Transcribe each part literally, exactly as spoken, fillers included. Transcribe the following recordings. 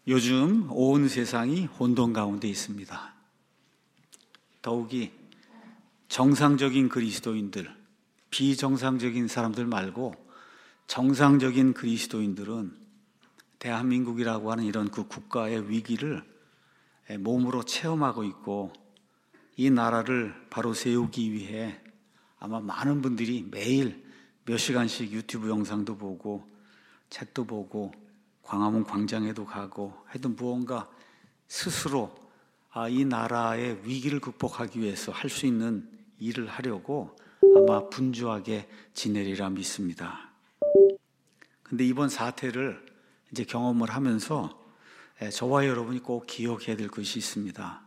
요즘 온 세상이 혼돈 가운데 있습니다. 더욱이 정상적인 그리스도인들, 비정상적인 사람들 말고 정상적인 그리스도인들은 대한민국이라고 하는 이런 그 국가의 위기를 몸으로 체험하고 있고, 이 나라를 바로 세우기 위해 아마 많은 분들이 매일 몇 시간씩 유튜브 영상도 보고 책도 보고 광화문 광장에도 가고 하여튼 무언가 스스로 아, 이 나라의 위기를 극복하기 위해서 할 수 있는 일을 하려고 아마 분주하게 지내리라 믿습니다. 근데 이번 사태를 이제 경험을 하면서 저와 여러분이 꼭 기억해야 될 것이 있습니다.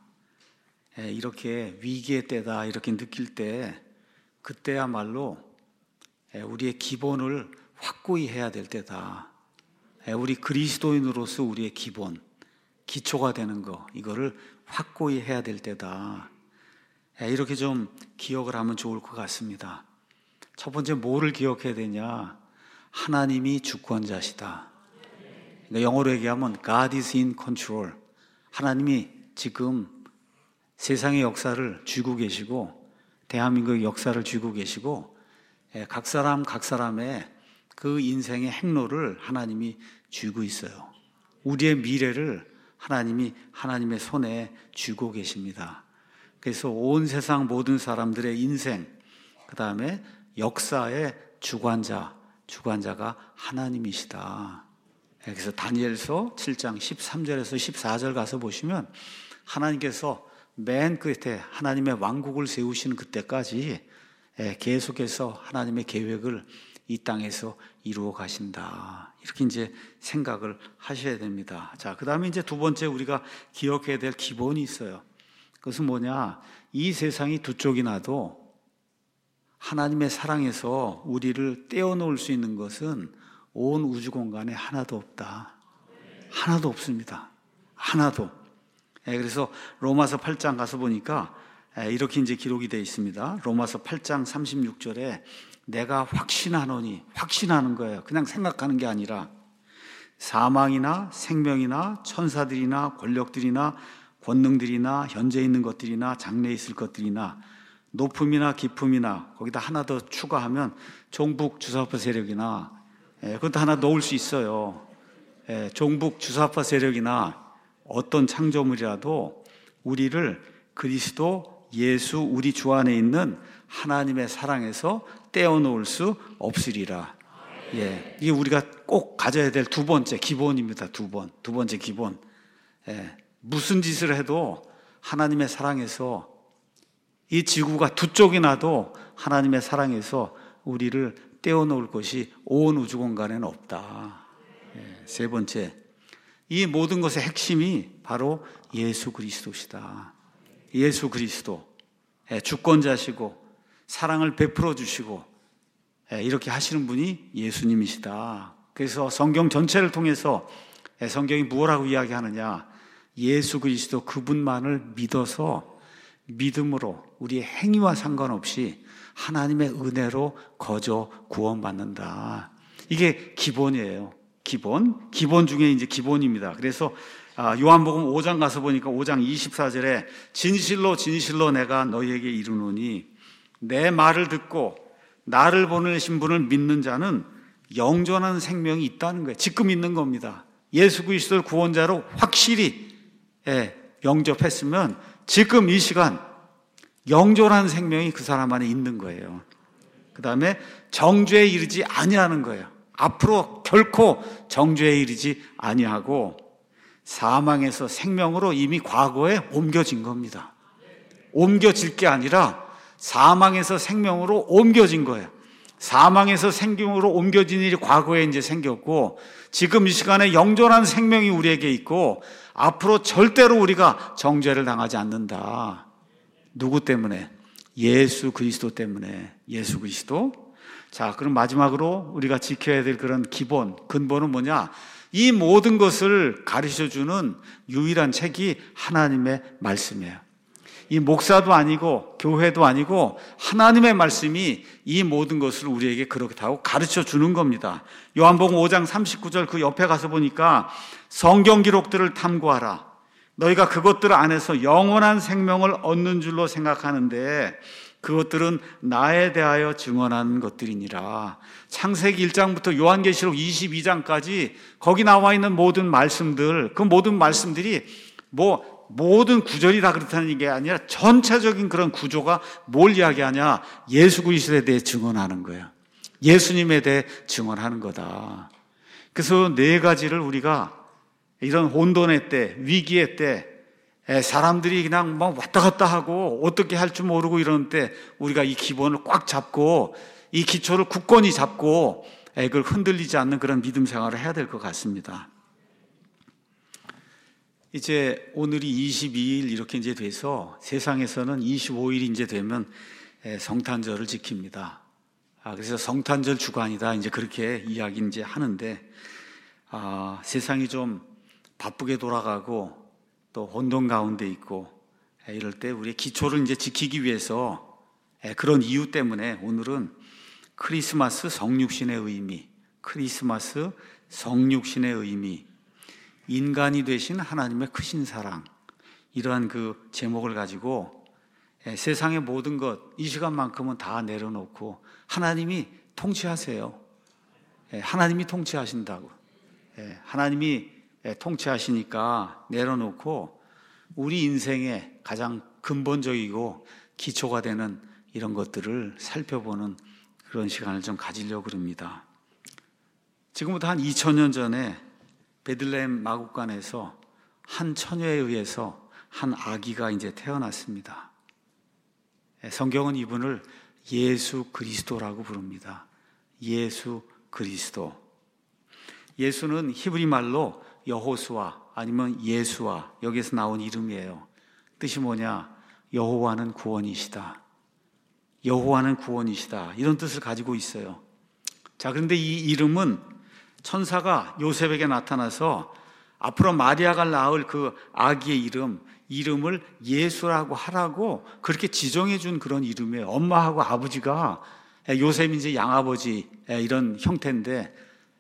이렇게 위기의 때다 이렇게 느낄 때, 그때야말로 우리의 기본을 확고히 해야 될 때다. 우리 그리스도인으로서 우리의 기본, 기초가 되는 거, 이거를 확고히 해야 될 때다. 이렇게 좀 기억을 하면 좋을 것 같습니다. 첫 번째, 뭐를 기억해야 되냐? 하나님이 주권자시다. 그러니까 영어로 얘기하면 God is in control. 하나님이 지금 세상의 역사를 쥐고 계시고, 대한민국의 역사를 쥐고 계시고, 각 사람 각 사람의 그 인생의 행로를 하나님이 쥐고 있어요. 우리의 미래를 하나님이 하나님의 손에 쥐고 계십니다. 그래서 온 세상 모든 사람들의 인생, 그 다음에 역사의 주관자, 주관자가 하나님이시다. 그래서 다니엘서 칠 장 십삼 절에서 십사 절 가서 보시면 하나님께서 맨 끝에 하나님의 왕국을 세우시는 그때까지 계속해서 하나님의 계획을 이 땅에서 이루어 가신다. 이렇게 이제 생각을 하셔야 됩니다. 자, 그 다음에 이제 두 번째 우리가 기억해야 될 기본이 있어요. 그것은 뭐냐? 이 세상이 두 쪽이 나도 하나님의 사랑에서 우리를 떼어놓을 수 있는 것은 온 우주 공간에 하나도 없다. 하나도 없습니다. 하나도. 그래서 로마서 팔 장 가서 보니까 이렇게 이제 기록이 되어 있습니다. 로마서 팔 장 삼십육 절에 내가 확신하노니, 확신하는 거예요. 그냥 생각하는 게 아니라 사망이나 생명이나 천사들이나 권력들이나 권능들이나 현재 있는 것들이나 장래에 있을 것들이나 높음이나 깊음이나, 거기다 하나 더 추가하면 종북 주사파 세력이나, 예, 그것도 하나 넣을 수 있어요. 예, 종북 주사파 세력이나 어떤 창조물이라도 우리를 그리스도 예수 우리 주 안에 있는 하나님의 사랑에서 떼어놓을 수 없으리라. 예, 이게 우리가 꼭 가져야 될 두 번째 기본입니다. 두 번, 두 번째 기본. 예, 무슨 짓을 해도 하나님의 사랑에서, 이 지구가 두 쪽이 나도 하나님의 사랑에서 우리를 떼어놓을 것이 온 우주 공간에는 없다. 예, 세 번째, 이 모든 것의 핵심이 바로 예수 그리스도시다. 예수 그리스도, 예, 주권자시고 사랑을 베풀어 주시고, 예, 이렇게 하시는 분이 예수님이시다. 그래서 성경 전체를 통해서 예, 성경이 무엇라고 이야기하느냐? 예수 그리스도 그분만을 믿어서 믿음으로 우리의 행위와 상관없이 하나님의 은혜로 거저 구원받는다. 이게 기본이에요. 기본. 기본 중에 이제 기본입니다. 그래서 요한복음 오 장 가서 보니까 오 장 이십사 절에 진실로 진실로 내가 너희에게 이르노니 내 말을 듣고 나를 보내신 분을 믿는 자는 영존한 생명이 있다는 거예요. 지금 있는 겁니다. 예수 그리스도를 구원자로 확실히 예, 영접했으면 지금 이 시간 영존한 생명이 그 사람 안에 있는 거예요. 그 다음에 정죄에 이르지 아니하는 거예요. 앞으로 결코 정죄에 이르지 아니하고 사망에서 생명으로 이미 과거에 옮겨진 겁니다. 옮겨질 게 아니라 사망에서 생명으로 옮겨진 거예요. 사망에서 생명으로 옮겨진 일이 과거에 이제 생겼고, 지금 이 시간에 영존한 생명이 우리에게 있고, 앞으로 절대로 우리가 정죄를 당하지 않는다. 누구 때문에? 예수 그리스도 때문에. 예수 그리스도. 자, 그럼 마지막으로 우리가 지켜야 될 그런 기본, 근본은 뭐냐? 이 모든 것을 가르쳐주는 유일한 책이 하나님의 말씀이에요. 이 목사도 아니고 교회도 아니고 하나님의 말씀이 이 모든 것을 우리에게 그렇다고 가르쳐 주는 겁니다. 요한복음 오 장 삼십구 절 그 옆에 가서 보니까 성경 기록들을 탐구하라. 너희가 그것들 안에서 영원한 생명을 얻는 줄로 생각하는데 그것들은 나에 대하여 증언하는 것들이니라. 창세기 일 장부터 요한계시록 이십이 장까지 거기 나와 있는 모든 말씀들, 그 모든 말씀들이 뭐 모든 구절이 다 그렇다는 게 아니라 전체적인 그런 구조가 뭘 이야기하냐? 예수 그리스도에 대해 증언하는 거예요. 예수님에 대해 증언하는 거다. 그래서 네 가지를 우리가 이런 혼돈의 때, 위기의 때, 사람들이 그냥 막 왔다 갔다 하고 어떻게 할 줄 모르고 이러는 때 우리가 이 기본을 꽉 잡고 이 기초를 굳건히 잡고 그걸 흔들리지 않는 그런 믿음 생활을 해야 될 것 같습니다. 이제 오늘이 이십이 일 이렇게 이제 돼서 세상에서는 이십오 일이 이제 되면 성탄절을 지킵니다. 아, 그래서 성탄절 주간이다 이제 그렇게 이야기 이제 하는데 아, 세상이 좀 바쁘게 돌아가고 또 혼돈 가운데 있고 이럴 때 우리의 기초를 이제 지키기 위해서 그런 이유 때문에 오늘은 크리스마스 성육신의 의미, 크리스마스 성육신의 의미, 인간이 되신 하나님의 크신 사랑, 이러한 그 제목을 가지고 세상의 모든 것, 이 시간만큼은 다 내려놓고 하나님이 통치하세요. 하나님이 통치하신다고. 하나님이 통치하시니까 내려놓고 우리 인생의 가장 근본적이고 기초가 되는 이런 것들을 살펴보는 그런 시간을 좀 가지려고 그럽니다. 지금부터 한 이천 년 전에 베들레헴 마국간에서 한 처녀에 의해서 한 아기가 이제 태어났습니다. 성경은 이분을 예수 그리스도라고 부릅니다. 예수 그리스도. 예수는 히브리 말로 여호수아 아니면 예수아, 여기에서 나온 이름이에요. 뜻이 뭐냐? 여호와는 구원이시다. 여호와는 구원이시다. 이런 뜻을 가지고 있어요. 자, 그런데 이 이름은 천사가 요셉에게 나타나서 앞으로 마리아가 낳을 그 아기의 이름, 이름을 예수라고 하라고 그렇게 지정해 준 그런 이름이에요. 엄마하고 아버지가 요셉이 이제 양아버지 이런 형태인데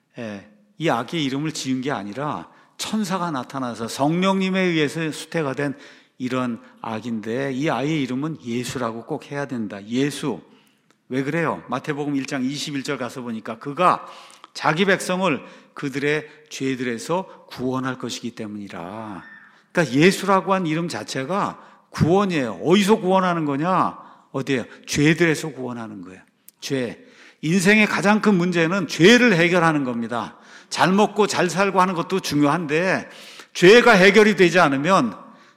이 아기의 이름을 지은 게 아니라 천사가 나타나서 성령님에 의해서 수태가 된 이런 아기인데 이 아이의 이름은 예수라고 꼭 해야 된다. 예수. 왜 그래요? 마태복음 일 장 이십일 절 가서 보니까 그가 자기 백성을 그들의 죄들에서 구원할 것이기 때문이라. 그러니까 예수라고 한 이름 자체가 구원이에요. 어디서 구원하는 거냐? 어디에요? 죄들에서 구원하는 거예요. 죄. 인생의 가장 큰 문제는 죄를 해결하는 겁니다. 잘 먹고 잘 살고 하는 것도 중요한데 죄가 해결이 되지 않으면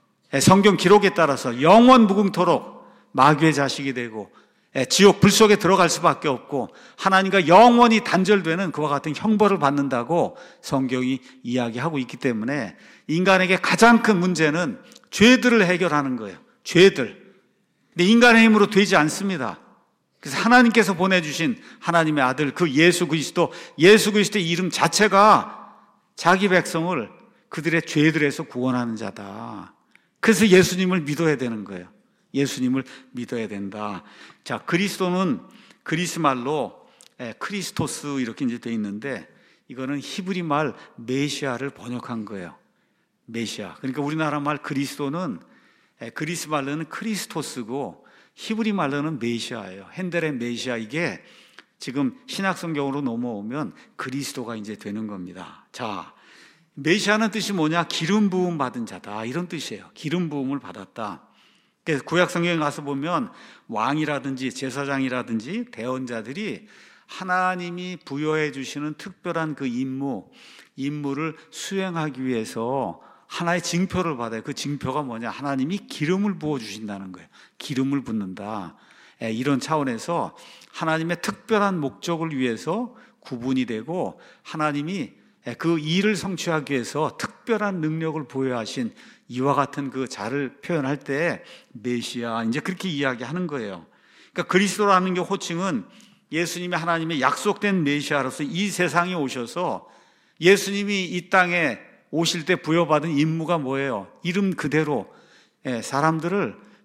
성경 기록에 따라서 영원 무궁토록 마귀의 자식이 되고 지옥 불 속에 들어갈 수밖에 없고 하나님과 영원히 단절되는 그와 같은 형벌을 받는다고 성경이 이야기하고 있기 때문에 인간에게 가장 큰 문제는 죄들을 해결하는 거예요. 죄들. 근데 인간의 힘으로 되지 않습니다. 그래서 하나님께서 보내주신 하나님의 아들 그 예수 그리스도, 예수 그리스도의 이름 자체가 자기 백성을 그들의 죄들에서 구원하는 자다. 그래서 예수님을 믿어야 되는 거예요. 예수님을 믿어야 된다. 자, 그리스도는 그리스 말로 크리스토스 이렇게 이제 돼 있는데 이거는 히브리 말 메시아를 번역한 거예요. 메시아. 그러니까 우리나라 말 그리스도는 그리스 말로는 크리스토스고 히브리 말로는 메시아예요. 핸델의 메시아. 이게 지금 신약 성경으로 넘어오면 그리스도가 이제 되는 겁니다. 자, 메시아는 뜻이 뭐냐? 기름 부음 받은 자다. 이런 뜻이에요. 기름 부음을 받았다. 그래서 구약 성경에 가서 보면 왕이라든지 제사장이라든지 대언자들이 하나님이 부여해 주시는 특별한 그 임무, 임무를 수행하기 위해서 하나의 징표를 받아요. 그 징표가 뭐냐? 하나님이 기름을 부어주신다는 거예요. 기름을 붓는다. 이런 차원에서 하나님의 특별한 목적을 위해서 구분이 되고 하나님이 그 일을 성취하기 위해서 특별한 능력을 부여하신 이와 같은 그 자를 표현할 때 메시아, 이제 그렇게 이야기하는 거예요. 그러니까 그리스도라는 게 호칭은 예수님이 하나님의 약속된 메시아로서 이 세상에 오셔서 예수님이 이 땅에 오실 때 부여받은 임무가 뭐예요? 이름 그대로 사람들을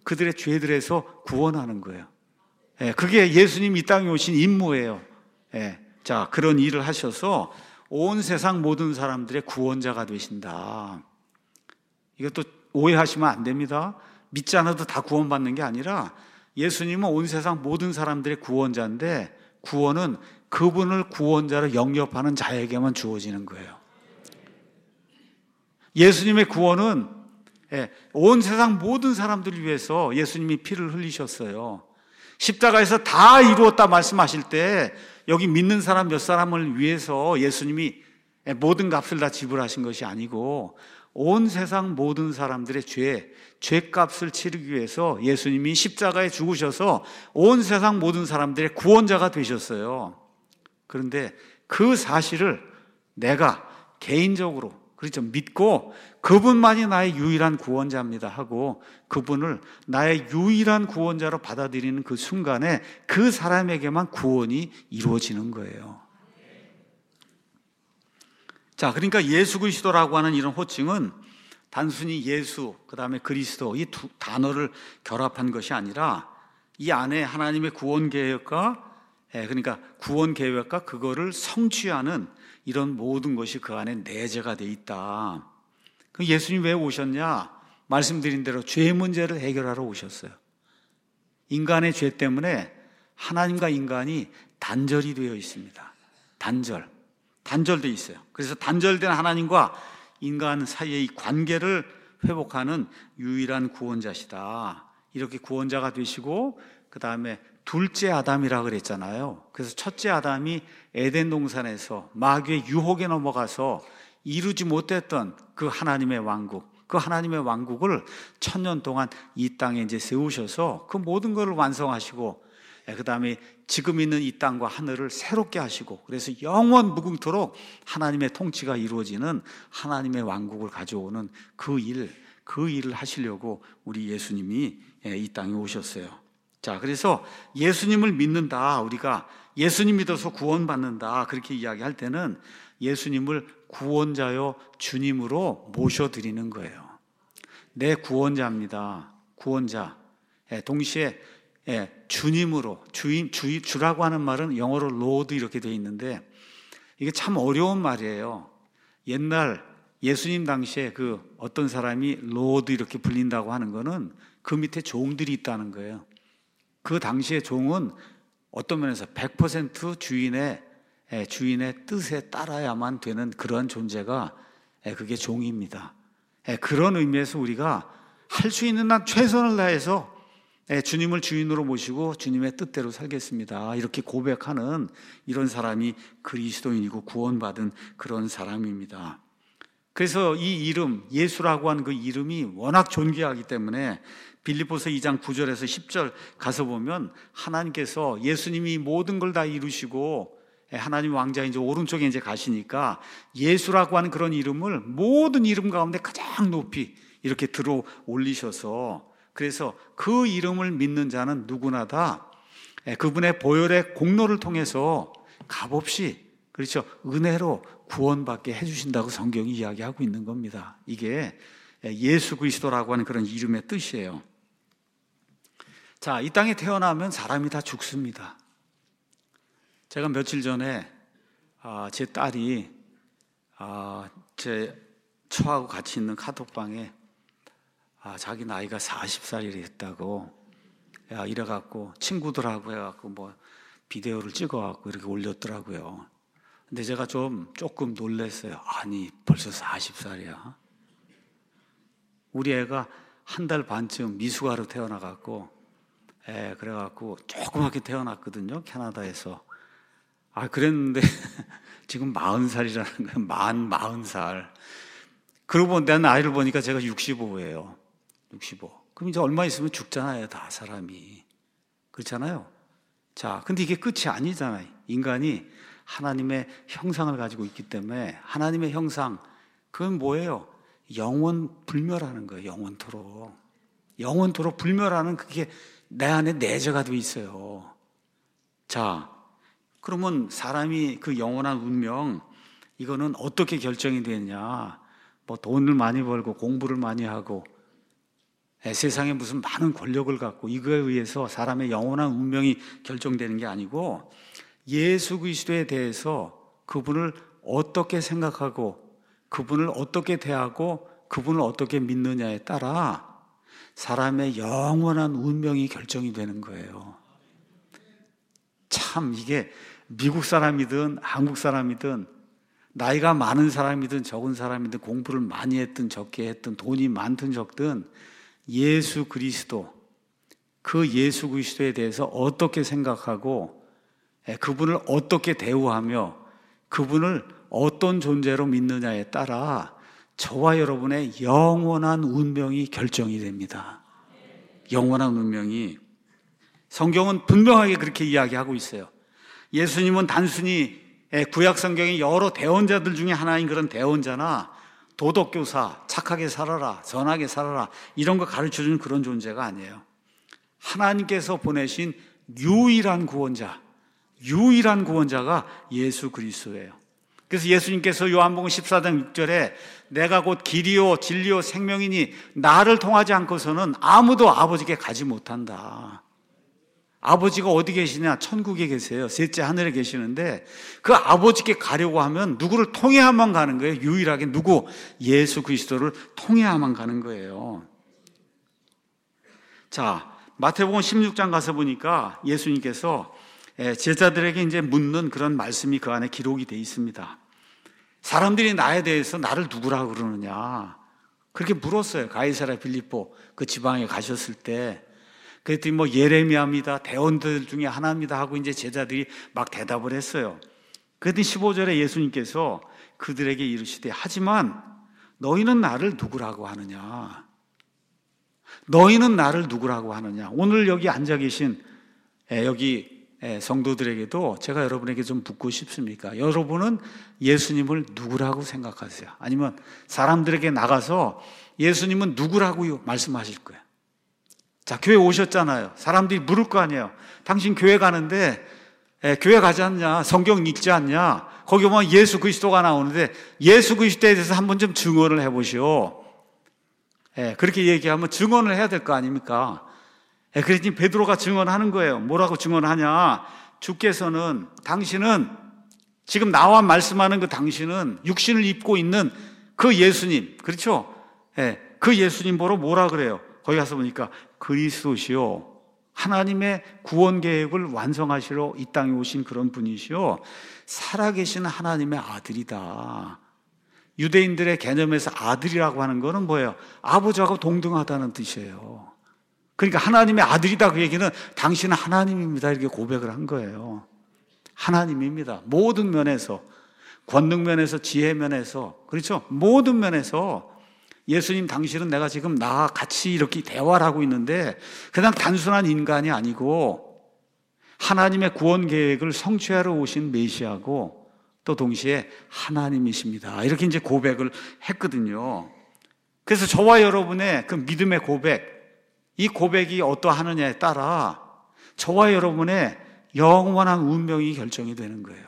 그들의 죄들에서 구원하는 거예요. 예, 그게 예수님 이 땅에 오신 임무예요. 예, 자, 그런 일을 하셔서 온 세상 모든 사람들의 구원자가 되신다. 이것도 오해하시면 안 됩니다. 믿지 않아도 다 구원받는 게 아니라 예수님은 온 세상 모든 사람들의 구원자인데 구원은 그분을 구원자로 영접하는 자에게만 주어지는 거예요. 예수님의 구원은 온 세상 모든 사람들을 위해서 예수님이 피를 흘리셨어요. 십자가에서 다 이루었다 말씀하실 때 여기 믿는 사람 몇 사람을 위해서 예수님이 모든 값을 다 지불하신 것이 아니고 온 세상 모든 사람들의 죄, 죄값을 치르기 위해서 예수님이 십자가에 죽으셔서 온 세상 모든 사람들의 구원자가 되셨어요. 그런데 그 사실을 내가 개인적으로 그렇죠 믿고 그분만이 나의 유일한 구원자입니다 하고 그분을 나의 유일한 구원자로 받아들이는 그 순간에 그 사람에게만 구원이 이루어지는 거예요. 자, 그러니까 예수 그리스도라고 하는 이런 호칭은 단순히 예수, 그 다음에 그리스도 이 두 단어를 결합한 것이 아니라 이 안에 하나님의 구원 계획과 그러니까 구원 계획과 그거를 성취하는 이런 모든 것이 그 안에 내재가 돼 있다. 그 예수님 왜 오셨냐? 말씀드린 대로 죄 문제를 해결하러 오셨어요. 인간의 죄 때문에 하나님과 인간이 단절이 되어 있습니다. 단절. 단절되어 있어요. 그래서 단절된 하나님과 인간 사이의 이 관계를 회복하는 유일한 구원자시다. 이렇게 구원자가 되시고 그 다음에 둘째 아담이라 그랬잖아요. 그래서 첫째 아담이 에덴 동산에서 마귀의 유혹에 넘어가서 이루지 못했던 그 하나님의 왕국, 그 하나님의 왕국을 천년 동안 이 땅에 이제 세우셔서 그 모든 것을 완성하시고 그 다음에 지금 있는 이 땅과 하늘을 새롭게 하시고 그래서 영원 무궁토록 하나님의 통치가 이루어지는 하나님의 왕국을 가져오는 그 일, 그 일을 하시려고 우리 예수님이 이 땅에 오셨어요. 자, 그래서 예수님을 믿는다, 우리가 예수님 믿어서 구원받는다 그렇게 이야기할 때는 예수님을 구원자요 주님으로 모셔드리는 거예요. 내 구원자입니다. 구원자. 동시에 주님으로, 주인, 주, 주라고 하는 말은 영어로 로드 이렇게 되어 있는데 이게 참 어려운 말이에요. 옛날 예수님 당시에 그 어떤 사람이 로드 이렇게 불린다고 하는 거는 그 밑에 종들이 있다는 거예요. 그 당시의 종은 어떤 면에서 백 퍼센트 주인의 주인의 뜻에 따라야만 되는 그런 존재가 그게 종입니다. 그런 의미에서 우리가 할 수 있는 한 최선을 다해서 주님을 주인으로 모시고 주님의 뜻대로 살겠습니다. 이렇게 고백하는 이런 사람이 그리스도인이고 구원받은 그런 사람입니다. 그래서 이 이름, 예수라고 하는 그 이름이 워낙 존귀하기 때문에 빌립보서 이 장 구 절에서 십 절 가서 보면 하나님께서 예수님이 모든 걸 다 이루시고 하나님 왕자 이제 오른쪽에 이제 가시니까 예수라고 하는 그런 이름을 모든 이름 가운데 가장 높이 이렇게 들어 올리셔서 그래서 그 이름을 믿는 자는 누구나 다 그분의 보혈의 공로를 통해서 값없이 그렇죠 은혜로 구원받게 해주신다고 성경이 이야기하고 있는 겁니다. 이게 예수 그리스도라고 하는 그런 이름의 뜻이에요. 자, 이 땅에 태어나면 사람이 다 죽습니다. 제가 며칠 전에 아, 제 딸이 아, 제 처하고 같이 있는 카톡방에 아, 자기 나이가 마흔 살이 됐다고 야, 이래갖고 친구들하고 해갖고 뭐 비디오를 찍어갖고 이렇게 올렸더라고요. 근데 제가 좀 조금 놀랐어요. 아니 벌써 마흔 살이야. 우리 애가 한 달 반쯤 미숙아로 태어나갖고 에, 그래갖고 조그맣게 태어났거든요. 캐나다에서. 아, 그랬는데 지금 마흔 살이라는 거예요. 만 마흔 살. 그러고 내 나이를 보니까 제가 육십오예요. 육십오. 그럼 이제 얼마 있으면 죽잖아요, 다 사람이. 그렇잖아요. 자, 근데 이게 끝이 아니잖아요. 인간이 하나님의 형상을 가지고 있기 때문에 하나님의 형상, 그건 뭐예요? 영원 불멸하는 거예요. 영원토록. 영원토록 불멸하는 그게 내 안에 내재가 돼 있어요. 자, 그러면 사람이 그 영원한 운명, 이거는 어떻게 결정이 되느냐? 뭐 돈을 많이 벌고 공부를 많이 하고 세상에 무슨 많은 권력을 갖고 이거에 의해서 사람의 영원한 운명이 결정되는 게 아니고 예수 그리스도에 대해서 그분을 어떻게 생각하고 그분을 어떻게 대하고 그분을 어떻게 믿느냐에 따라 사람의 영원한 운명이 결정이 되는 거예요. 참 이게 미국 사람이든 한국 사람이든 나이가 많은 사람이든 적은 사람이든 공부를 많이 했든 적게 했든 돈이 많든 적든 예수 그리스도, 그 예수 그리스도에 대해서 어떻게 생각하고 그분을 어떻게 대우하며 그분을 어떤 존재로 믿느냐에 따라 저와 여러분의 영원한 운명이 결정이 됩니다. 영원한 운명이. 성경은 분명하게 그렇게 이야기하고 있어요. 예수님은 단순히 구약 성경의 여러 대언자들 중에 하나인 그런 대언자나 도덕교사, 착하게 살아라, 선하게 살아라 이런 거 가르쳐주는 그런 존재가 아니에요. 하나님께서 보내신 유일한 구원자, 유일한 구원자가 예수 그리스도예요. 그래서 예수님께서 요한복음 십사 장 육 절에 내가 곧 길이요 진리요 생명이니 나를 통하지 않고서는 아무도 아버지께 가지 못한다. 아버지가 어디 계시냐? 천국에 계세요. 셋째 하늘에 계시는데 그 아버지께 가려고 하면 누구를 통해야만 가는 거예요. 유일하게 누구? 예수 그리스도를 통해야만 가는 거예요. 자, 마태복음 십육 장 가서 보니까 예수님께서 제자들에게 이제 묻는 그런 말씀이 그 안에 기록이 되어 있습니다. 사람들이 나에 대해서 나를 누구라고 그러느냐? 그렇게 물었어요. 가이사랴 빌립보 그 지방에 가셨을 때. 그랬더니 뭐 예레미야입니다. 대언들 중에 하나입니다 하고 이제 제자들이 막 대답을 했어요. 그랬더니 십오 절에 예수님께서 그들에게 이르시되 하지만 너희는 나를 누구라고 하느냐? 너희는 나를 누구라고 하느냐? 오늘 여기 앉아 계신 여기 성도들에게도 제가 여러분에게 좀 묻고 싶습니까? 여러분은 예수님을 누구라고 생각하세요? 아니면 사람들에게 나가서 예수님은 누구라고 말씀하실 거예요? 자, 교회 오셨잖아요. 사람들이 물을 거 아니에요. 당신 교회 가는데 에, 교회 가지 않냐? 성경 읽지 않냐? 거기 보면 예수 그리스도가 나오는데 예수 그리스도에 대해서 한번 좀 증언을 해보시오. 에, 그렇게 얘기하면 증언을 해야 될 거 아닙니까? 에, 그랬더니 베드로가 증언하는 거예요. 뭐라고 증언하냐? 주께서는, 당신은, 지금 나와 말씀하는 그 당신은 육신을 입고 있는 그 예수님, 그렇죠? 에, 그 예수님 보러 뭐라 그래요? 거기 가서 보니까 그리스도시요, 하나님의 구원 계획을 완성하시러 이 땅에 오신 그런 분이시요, 살아계신 하나님의 아들이다. 유대인들의 개념에서 아들이라고 하는 거는 뭐예요? 아버지하고 동등하다는 뜻이에요. 그러니까 하나님의 아들이다 그 얘기는 당신은 하나님입니다 이렇게 고백을 한 거예요. 하나님입니다. 모든 면에서, 권능 면에서, 지혜 면에서, 그렇죠? 모든 면에서 예수님 당신은 내가 지금 나와 같이 이렇게 대화를 하고 있는데 그냥 단순한 인간이 아니고 하나님의 구원 계획을 성취하러 오신 메시아고 또 동시에 하나님이십니다. 이렇게 이제 고백을 했거든요. 그래서 저와 여러분의 그 믿음의 고백, 이 고백이 어떠하느냐에 따라 저와 여러분의 영원한 운명이 결정이 되는 거예요.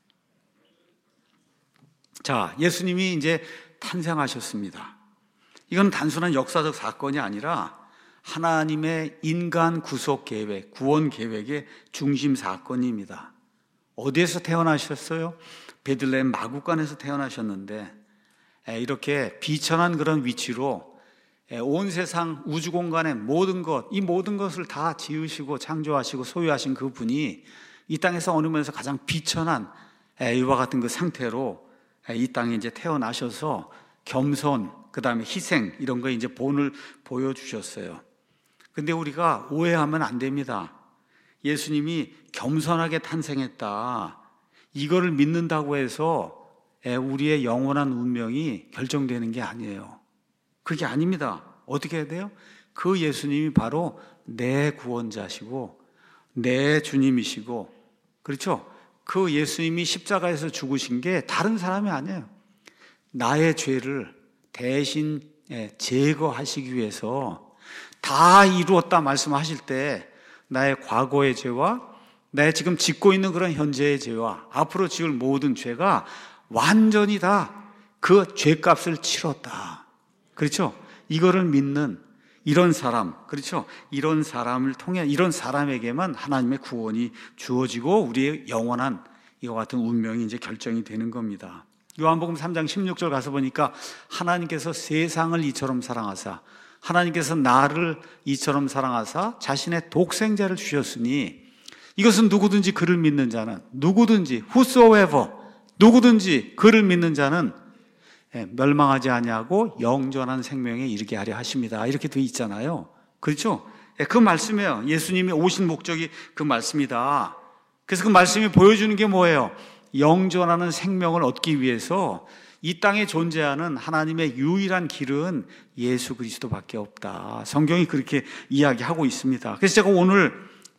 자, 예수님이 이제 탄생하셨습니다. 이건 단순한 역사적 사건이 아니라 하나님의 인간 구속 계획, 구원 계획의 중심 사건입니다. 어디에서 태어나셨어요? 베들레헴 마구간에서 태어나셨는데 이렇게 비천한 그런 위치로 온 세상 우주 공간의 모든 것, 이 모든 것을 다 지으시고 창조하시고 소유하신 그 분이 이 땅에서 어느 면에서 가장 비천한 이와 같은 그 상태로 이 땅에 이제 태어나셔서 겸손, 그 다음에 희생 이런 거 이제 본을 보여주셨어요. 근데 우리가 오해하면 안 됩니다. 예수님이 겸손하게 탄생했다, 이거를 믿는다고 해서 우리의 영원한 운명이 결정되는 게 아니에요. 그게 아닙니다. 어떻게 해야 돼요? 그 예수님이 바로 내 구원자시고 내 주님이시고, 그렇죠? 그 예수님이 십자가에서 죽으신 게 다른 사람이 아니에요. 나의 죄를 대신 제거하시기 위해서 다 이루었다 말씀하실 때 나의 과거의 죄와 나의 지금 짓고 있는 그런 현재의 죄와 앞으로 지을 모든 죄가 완전히 다 그 죄값을 치렀다. 그렇죠? 이거를 믿는, 이런 사람, 그렇죠? 이런 사람을 통해 이런 사람에게만 하나님의 구원이 주어지고 우리의 영원한 이와 같은 운명이 이제 결정이 되는 겁니다. 요한복음 삼 장 십육 절 가서 보니까 하나님께서 세상을 이처럼 사랑하사 하나님께서 나를 이처럼 사랑하사 자신의 독생자를 주셨으니 이것은 누구든지 그를 믿는 자는 누구든지 whosoever 누구든지 그를 믿는 자는 멸망하지 아니하고 영존한 생명에 이르게 하려 하십니다. 이렇게 되어 있잖아요. 그렇죠? 그 말씀이에요. 예수님이 오신 목적이 그 말씀이다. 그래서 그 말씀이 보여주는 게 뭐예요? 영존하는 생명을 얻기 위해서 이 땅에 존재하는 하나님의 유일한 길은 예수 그리스도밖에 없다. 성경이 그렇게 이야기하고 있습니다. 그래서 제가 오늘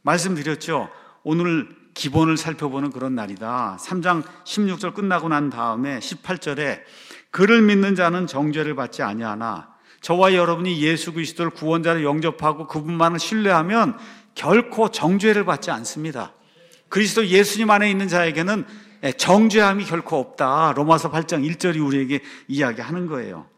말씀드렸죠. 오늘 기본을 살펴보는 그런 날이다. 삼 장 십육 절 끝나고 난 다음에 십팔 절에 그를 믿는 자는 정죄를 받지 아니하나 저와 여러분이 예수 그리스도를 구원자로 영접하고 그분만을 신뢰하면 결코 정죄를 받지 않습니다. 그리스도 예수님 안에 있는 자에게는 정죄함이 결코 없다. 로마서 팔 장 일 절이 우리에게 이야기하는 거예요.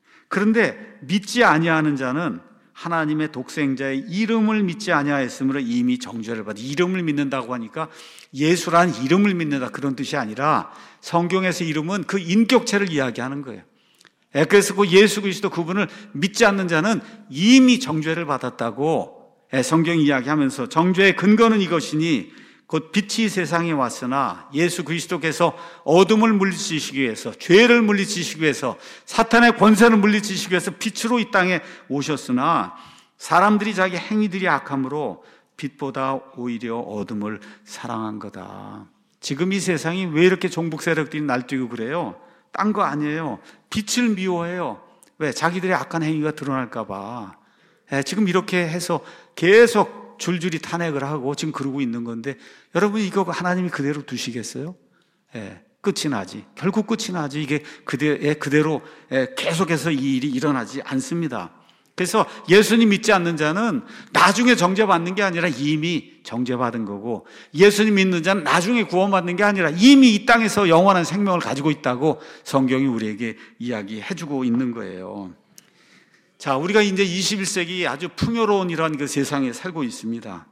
그런데 믿지 아니하는 자는 하나님의 독생자의 이름을 믿지 아니하였으므로 이미 정죄를 받아. 이름을 믿는다고 하니까 예수란 이름을 믿는다 그런 뜻이 아니라 성경에서 이름은 그 인격체를 이야기하는 거예요. 그래서 그 예수 그리스도 그분을 믿지 않는 자는 이미 정죄를 받았다고 성경이 이야기하면서 정죄의 근거는 이것이니 곧 빛이 세상에 왔으나 예수 그리스도께서 어둠을 물리치시기 위해서 죄를 물리치시기 위해서 사탄의 권세를 물리치시기 위해서 빛으로 이 땅에 오셨으나 사람들이 자기 행위들이 악함으로 빛보다 오히려 어둠을 사랑한 거다. 지금 이 세상이 왜 이렇게 종북 세력들이 날뛰고 그래요? 딴 거 아니에요. 빛을 미워해요. 왜? 자기들의 악한 행위가 드러날까 봐. 지금 이렇게 해서 계속 줄줄이 탄핵을 하고 지금 그러고 있는 건데 여러분 이거 하나님이 그대로 두시겠어요? 예, 끝이 나지. 결국 끝이 나지. 이게 그대, 그대로 계속해서 이 일이 일어나지 않습니다. 그래서 예수님 믿지 않는 자는 나중에 정죄받는 게 아니라 이미 정죄받은 거고 예수님 믿는 자는 나중에 구원받는 게 아니라 이미 이 땅에서 영원한 생명을 가지고 있다고 성경이 우리에게 이야기해주고 있는 거예요. 자, 우리가 이제 이십일 세기 아주 풍요로운 이러한 그 세상에 살고 있습니다.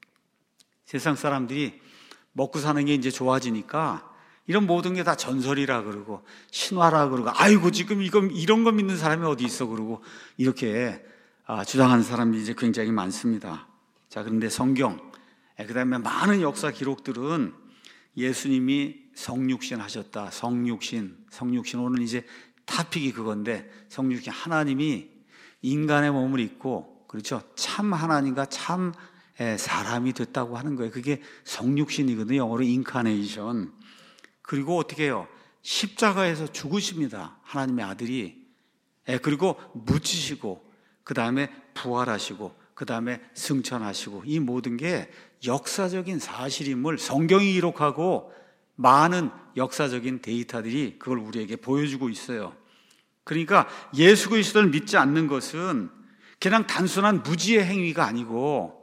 세상 사람들이 먹고 사는 게 이제 좋아지니까 이런 모든 게 다 전설이라 그러고 신화라 그러고 아이고 지금 이거 이런 거 믿는 사람이 어디 있어 그러고 이렇게 주장하는 사람들이 이제 굉장히 많습니다. 자, 그런데 성경, 그다음에 많은 역사 기록들은 예수님이 성육신 하셨다. 성육신, 성육신 오늘 이제 타픽이 그건데 성육신 하나님이 인간의 몸을 입고 그렇죠. 참 하나님과 참 사람이 됐다고 하는 거예요. 그게 성육신이거든요. 영어로 인카네이션. 그리고 어떻게 해요? 십자가에서 죽으십니다. 하나님의 아들이. 그리고 묻히시고 그 다음에 부활하시고 그 다음에 승천하시고 이 모든 게 역사적인 사실임을 성경이 기록하고 많은 역사적인 데이터들이 그걸 우리에게 보여주고 있어요. 그러니까 예수 그리스도를 믿지 않는 것은 그냥 단순한 무지의 행위가 아니고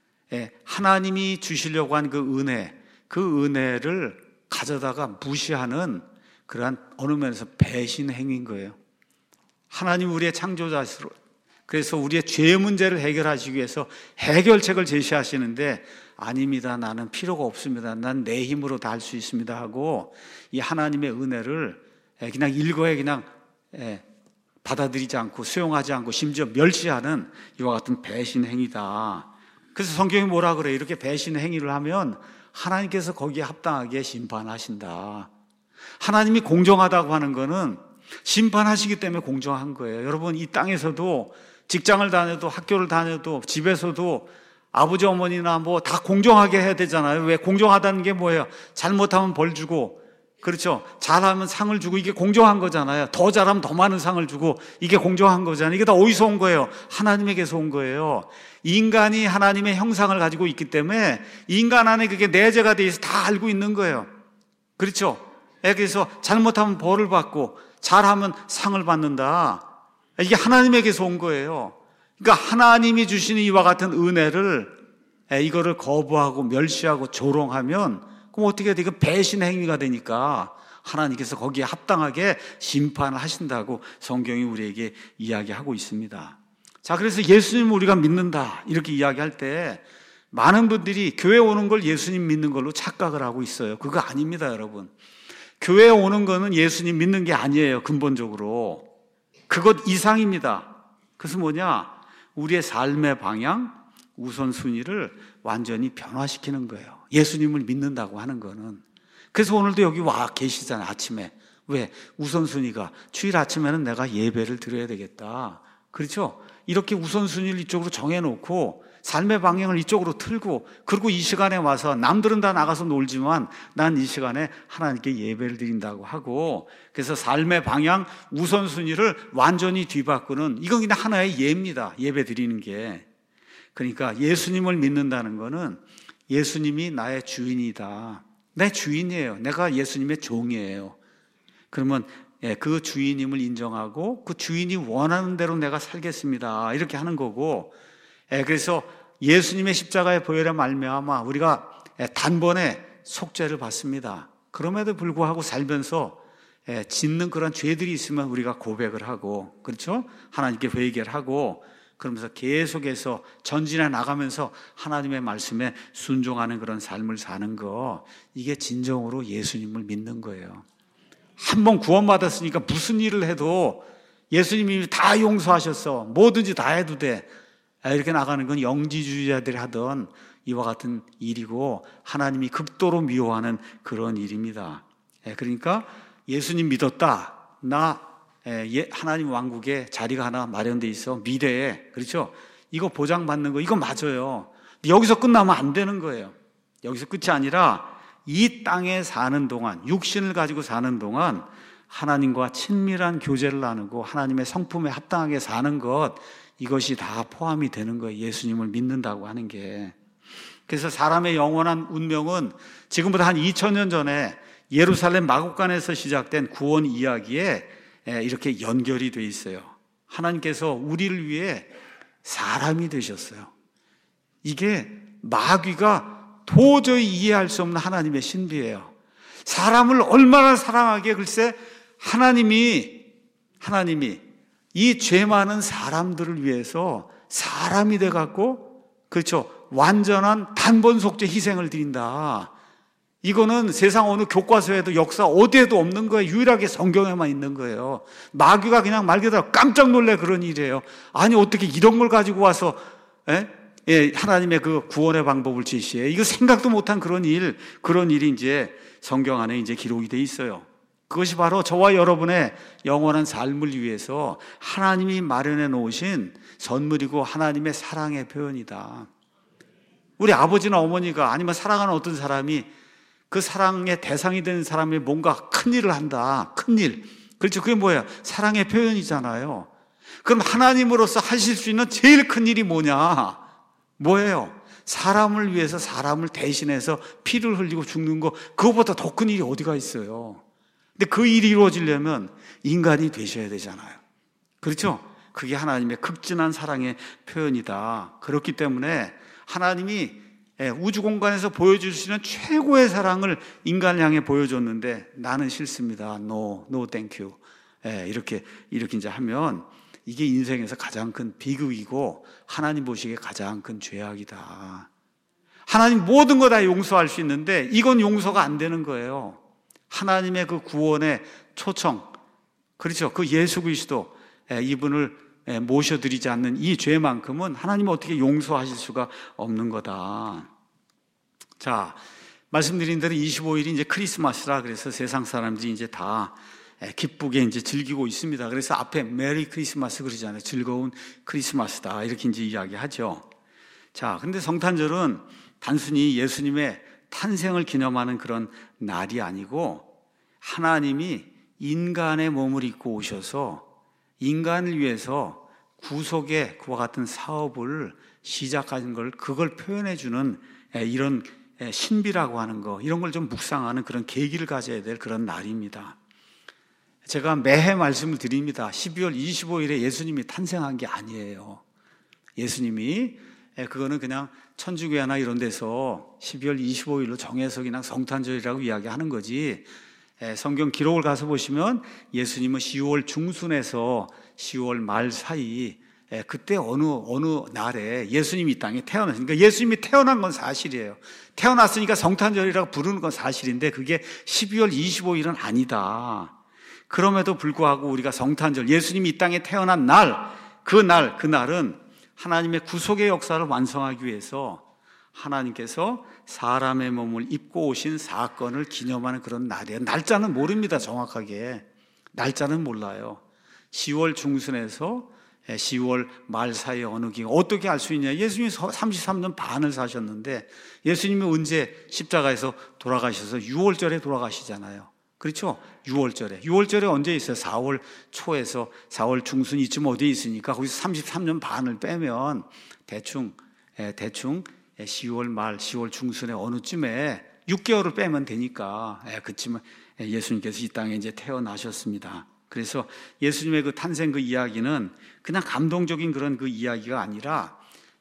하나님이 주시려고 한 그 은혜, 그 은혜를 가져다가 무시하는 그러한 어느 면에서 배신 행위인 거예요. 하나님 우리의 창조자시로 그래서 우리의 죄 문제를 해결하시기 위해서 해결책을 제시하시는데 아닙니다. 나는 필요가 없습니다. 난 내 힘으로 다 할 수 있습니다 하고 이 하나님의 은혜를 그냥 일거에 그냥 받아들이지 않고 수용하지 않고 심지어 멸시하는 이와 같은 배신 행위다. 그래서 성경이 뭐라 그래요? 이렇게 배신 행위를 하면 하나님께서 거기에 합당하게 심판하신다. 하나님이 공정하다고 하는 거는 심판하시기 때문에 공정한 거예요. 여러분 이 땅에서도 직장을 다녀도 학교를 다녀도 집에서도 아버지 어머니나 뭐 다 공정하게 해야 되잖아요. 왜? 공정하다는 게 뭐예요? 잘못하면 벌 주고 그렇죠. 잘하면 상을 주고 이게 공정한 거잖아요. 더 잘하면 더 많은 상을 주고 이게 공정한 거잖아요. 이게 다 어디서 온 거예요? 하나님에게서 온 거예요. 인간이 하나님의 형상을 가지고 있기 때문에 인간 안에 그게 내재가 돼 있어 다 알고 있는 거예요. 그렇죠. 그래서 잘못하면 벌을 받고 잘하면 상을 받는다. 이게 하나님에게서 온 거예요. 그러니까 하나님이 주시는 이와 같은 은혜를 이거를 거부하고 멸시하고 조롱하면 그럼 어떻게 돼? 이거 배신 행위가 되니까 하나님께서 거기에 합당하게 심판을 하신다고 성경이 우리에게 이야기하고 있습니다. 자, 그래서 예수님을 우리가 믿는다 이렇게 이야기할 때 많은 분들이 교회 오는 걸 예수님 믿는 걸로 착각을 하고 있어요. 그거 아닙니다, 여러분. 교회 오는 거는 예수님 믿는 게 아니에요, 근본적으로. 그것 이상입니다. 그래서 뭐냐? 우리의 삶의 방향, 우선순위를 완전히 변화시키는 거예요. 예수님을 믿는다고 하는 거는. 그래서 오늘도 여기 와 계시잖아요, 아침에. 왜? 우선순위가 주일 아침에는 내가 예배를 드려야 되겠다. 그렇죠? 이렇게 우선순위를 이쪽으로 정해놓고 삶의 방향을 이쪽으로 틀고, 그리고 이 시간에 와서 남들은 다 나가서 놀지만 난 이 시간에 하나님께 예배를 드린다고 하고, 그래서 삶의 방향 우선순위를 완전히 뒤바꾸는, 이건 그냥 하나의 예입니다. 예배 드리는 게. 그러니까 예수님을 믿는다는 거는 예수님이 나의 주인이다, 내 주인이에요, 내가 예수님의 종이에요. 그러면 그 주인임을 인정하고 그 주인이 원하는 대로 내가 살겠습니다, 이렇게 하는 거고, 그래서 예수님의 십자가의 보혈에 말미암아 우리가 단번에 속죄를 받습니다. 그럼에도 불구하고 살면서 짓는 그런 죄들이 있으면 우리가 고백을 하고, 그렇죠? 하나님께 회개를 하고, 그러면서 계속해서 전진해 나가면서 하나님의 말씀에 순종하는 그런 삶을 사는 거, 이게 진정으로 예수님을 믿는 거예요. 한번 구원받았으니까 무슨 일을 해도 예수님이 다 용서하셨어, 뭐든지 다 해도 돼, 이렇게 나가는 건 영지주의자들이 하던 이와 같은 일이고, 하나님이 극도로 미워하는 그런 일입니다. 그러니까 예수님 믿었다, 나 하나님 왕국에 자리가 하나 마련돼 있어, 미래에, 그렇죠? 이거 보장받는 거, 이거 맞아요. 여기서 끝나면 안 되는 거예요. 여기서 끝이 아니라 이 땅에 사는 동안, 육신을 가지고 사는 동안 하나님과 친밀한 교제를 나누고 하나님의 성품에 합당하게 사는 것, 이것이 다 포함이 되는 거예요, 예수님을 믿는다고 하는 게. 그래서 사람의 영원한 운명은 지금부터 한 이천 년 전에 예루살렘 마국간에서 시작된 구원 이야기에 이렇게 연결이 돼 있어요. 하나님께서 우리를 위해 사람이 되셨어요. 이게 마귀가 도저히 이해할 수 없는 하나님의 신비예요. 사람을 얼마나 사랑하기에, 글쎄 하나님이 하나님이 이 죄 많은 사람들을 위해서 사람이 돼갖고, 그렇죠, 완전한 단번 속죄 희생을 드린다. 이거는 세상 어느 교과서에도 역사 어디에도 없는 거예요. 유일하게 성경에만 있는 거예요. 마귀가 그냥 말 그대로 깜짝 놀래 그런 일이에요. 아니 어떻게 이런 걸 가지고 와서 에? 예, 하나님의 그 구원의 방법을 제시해. 이거 생각도 못한 그런 일, 그런 일이 이제 성경 안에 이제 기록이 돼 있어요. 그것이 바로 저와 여러분의 영원한 삶을 위해서 하나님이 마련해 놓으신 선물이고 하나님의 사랑의 표현이다. 우리 아버지나 어머니가, 아니면 사랑하는 어떤 사람이 그 사랑의 대상이 되는 사람이 뭔가 큰 일을 한다. 큰 일. 그렇죠. 그게 뭐예요? 사랑의 표현이잖아요. 그럼 하나님으로서 하실 수 있는 제일 큰 일이 뭐냐? 뭐예요? 사람을 위해서 사람을 대신해서 피를 흘리고 죽는 거, 그거보다 더 큰 일이 어디가 있어요? 근데 그 일이 이루어지려면 인간이 되셔야 되잖아요. 그렇죠? 그게 하나님의 극진한 사랑의 표현이다. 그렇기 때문에 하나님이 우주 공간에서 보여줄 수 있는 최고의 사랑을 인간을 향해 보여줬는데, 나는 싫습니다, no, no thank you, 이렇게 이렇게 이제 하면 이게 인생에서 가장 큰 비극이고 하나님 보시기에 가장 큰 죄악이다. 하나님 모든 거 다 용서할 수 있는데 이건 용서가 안 되는 거예요. 하나님의 그 구원의 초청, 그렇죠, 그 예수 그리스도, 이분을 모셔드리지 않는 이 죄만큼은 하나님은 어떻게 용서하실 수가 없는 거다. 자, 말씀드린 대로 이십오 일이 이제 크리스마스라, 그래서 세상 사람들이 이제 다 기쁘게 이제 즐기고 있습니다. 그래서 앞에 메리 크리스마스 그러잖아요. 즐거운 크리스마스다, 이렇게 이제 이야기하죠. 자, 근데 성탄절은 단순히 예수님의 탄생을 기념하는 그런 날이 아니고, 하나님이 인간의 몸을 입고 오셔서 인간을 위해서 구속의 그와 같은 사업을 시작하는 걸, 그걸 표현해주는 이런 신비라고 하는 거, 이런 걸 좀 묵상하는 그런 계기를 가져야 될 그런 날입니다. 제가 매해 말씀을 드립니다. 십이월 이십오일에 예수님이 탄생한 게 아니에요. 예수님이, 그거는 그냥 천주교회나 이런 데서 십이월 이십오일로 정해서 그냥 성탄절이라고 이야기하는 거지, 성경 기록을 가서 보시면 예수님은 시월 중순에서 시월 말 사이 예, 그때 어느 어느 날에 예수님이 이 땅에 태어났으니까 예수님이 태어난 건 사실이에요. 태어났으니까 성탄절이라고 부르는 건 사실인데 그게 십이월 이십오일은 아니다. 그럼에도 불구하고 우리가 성탄절, 예수님이 이 땅에 태어난 날, 그 날, 그 날은 하나님의 구속의 역사를 완성하기 위해서 하나님께서 사람의 몸을 입고 오신 사건을 기념하는 그런 날이에요. 날짜는 모릅니다, 정확하게. 날짜는 몰라요. 시월 중순에서 시월 말 사이에 어느 기간, 어떻게 알 수 있냐? 예수님이 삼십삼 년 반을 사셨는데 예수님이 언제 십자가에서 돌아가셔서 유월절에 돌아가시잖아요. 그렇죠? 유월절에. 유월절에 언제 있어요? 사월 초에서 사월 중순 이쯤 어디에 있으니까 거기서 삼십삼 년 반을 빼면 대충 대충 시월 말, 시월 중순에 어느쯤에 육 개월을 빼면 되니까 그쯤에 예수님께서 이 땅에 이제 태어나셨습니다. 그래서 예수님의 그 탄생 그 이야기는 그냥 감동적인 그런 그 이야기가 아니라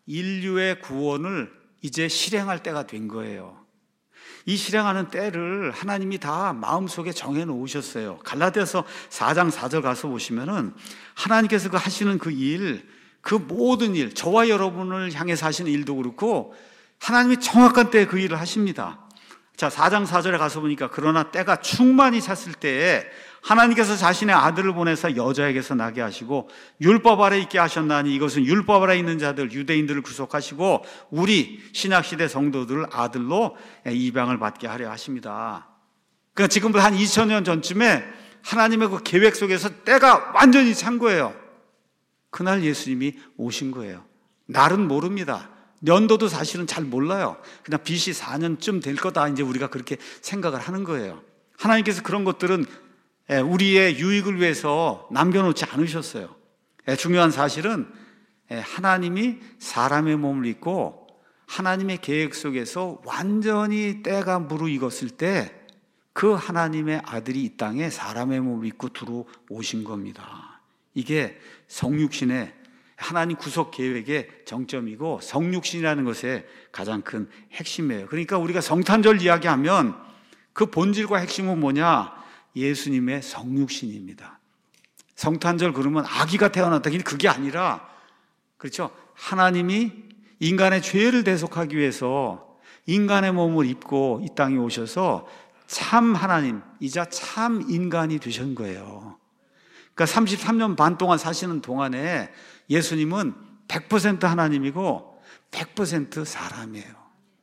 인류의 구원을 이제 실행할 때가 된 거예요. 이 실행하는 때를 하나님이 다 마음속에 정해 놓으셨어요. 갈라디아서 사 장 사 절 가서 보시면은 하나님께서 그 하시는 그 일, 그 모든 일, 저와 여러분을 향해서 하시는 일도 그렇고 하나님이 정확한 때에 그 일을 하십니다. 자, 사 장 사 절에 가서 보니까 그러나 때가 충만히 찼을 때에 하나님께서 자신의 아들을 보내서 여자에게서 나게 하시고 율법 아래 있게 하셨나니 이것은 율법 아래 있는 자들 유대인들을 구속하시고 우리 신약시대 성도들을 아들로 입양을 받게 하려 하십니다. 그러니까 지금부터 한 이천 년 전쯤에 하나님의 그 계획 속에서 때가 완전히 찬 거예요. 그날 예수님이 오신 거예요. 날은 모릅니다. 연도도 사실은 잘 몰라요. 그냥 비씨 사 년쯤 될 거다 이제 우리가 그렇게 생각을 하는 거예요. 하나님께서 그런 것들은 우리의 유익을 위해서 남겨놓지 않으셨어요. 중요한 사실은 하나님이 사람의 몸을 입고 하나님의 계획 속에서 완전히 때가 무르익었을 때 그 하나님의 아들이 이 땅에 사람의 몸을 입고 들어오신 겁니다. 이게 성육신의 하나님 구속 계획의 정점이고 성육신이라는 것의 가장 큰 핵심이에요. 그러니까 우리가 성탄절 이야기하면 그 본질과 핵심은 뭐냐? 예수님의 성육신입니다. 성탄절 그러면 아기가 태어났다. 그게 아니라, 그렇죠? 하나님이 인간의 죄를 대속하기 위해서 인간의 몸을 입고 이 땅에 오셔서 참 하나님이자 참 인간이 되신 거예요. 그러니까 삼십삼 년 반 동안 사시는 동안에 예수님은 백 퍼센트 하나님이고 백 퍼센트 사람이에요.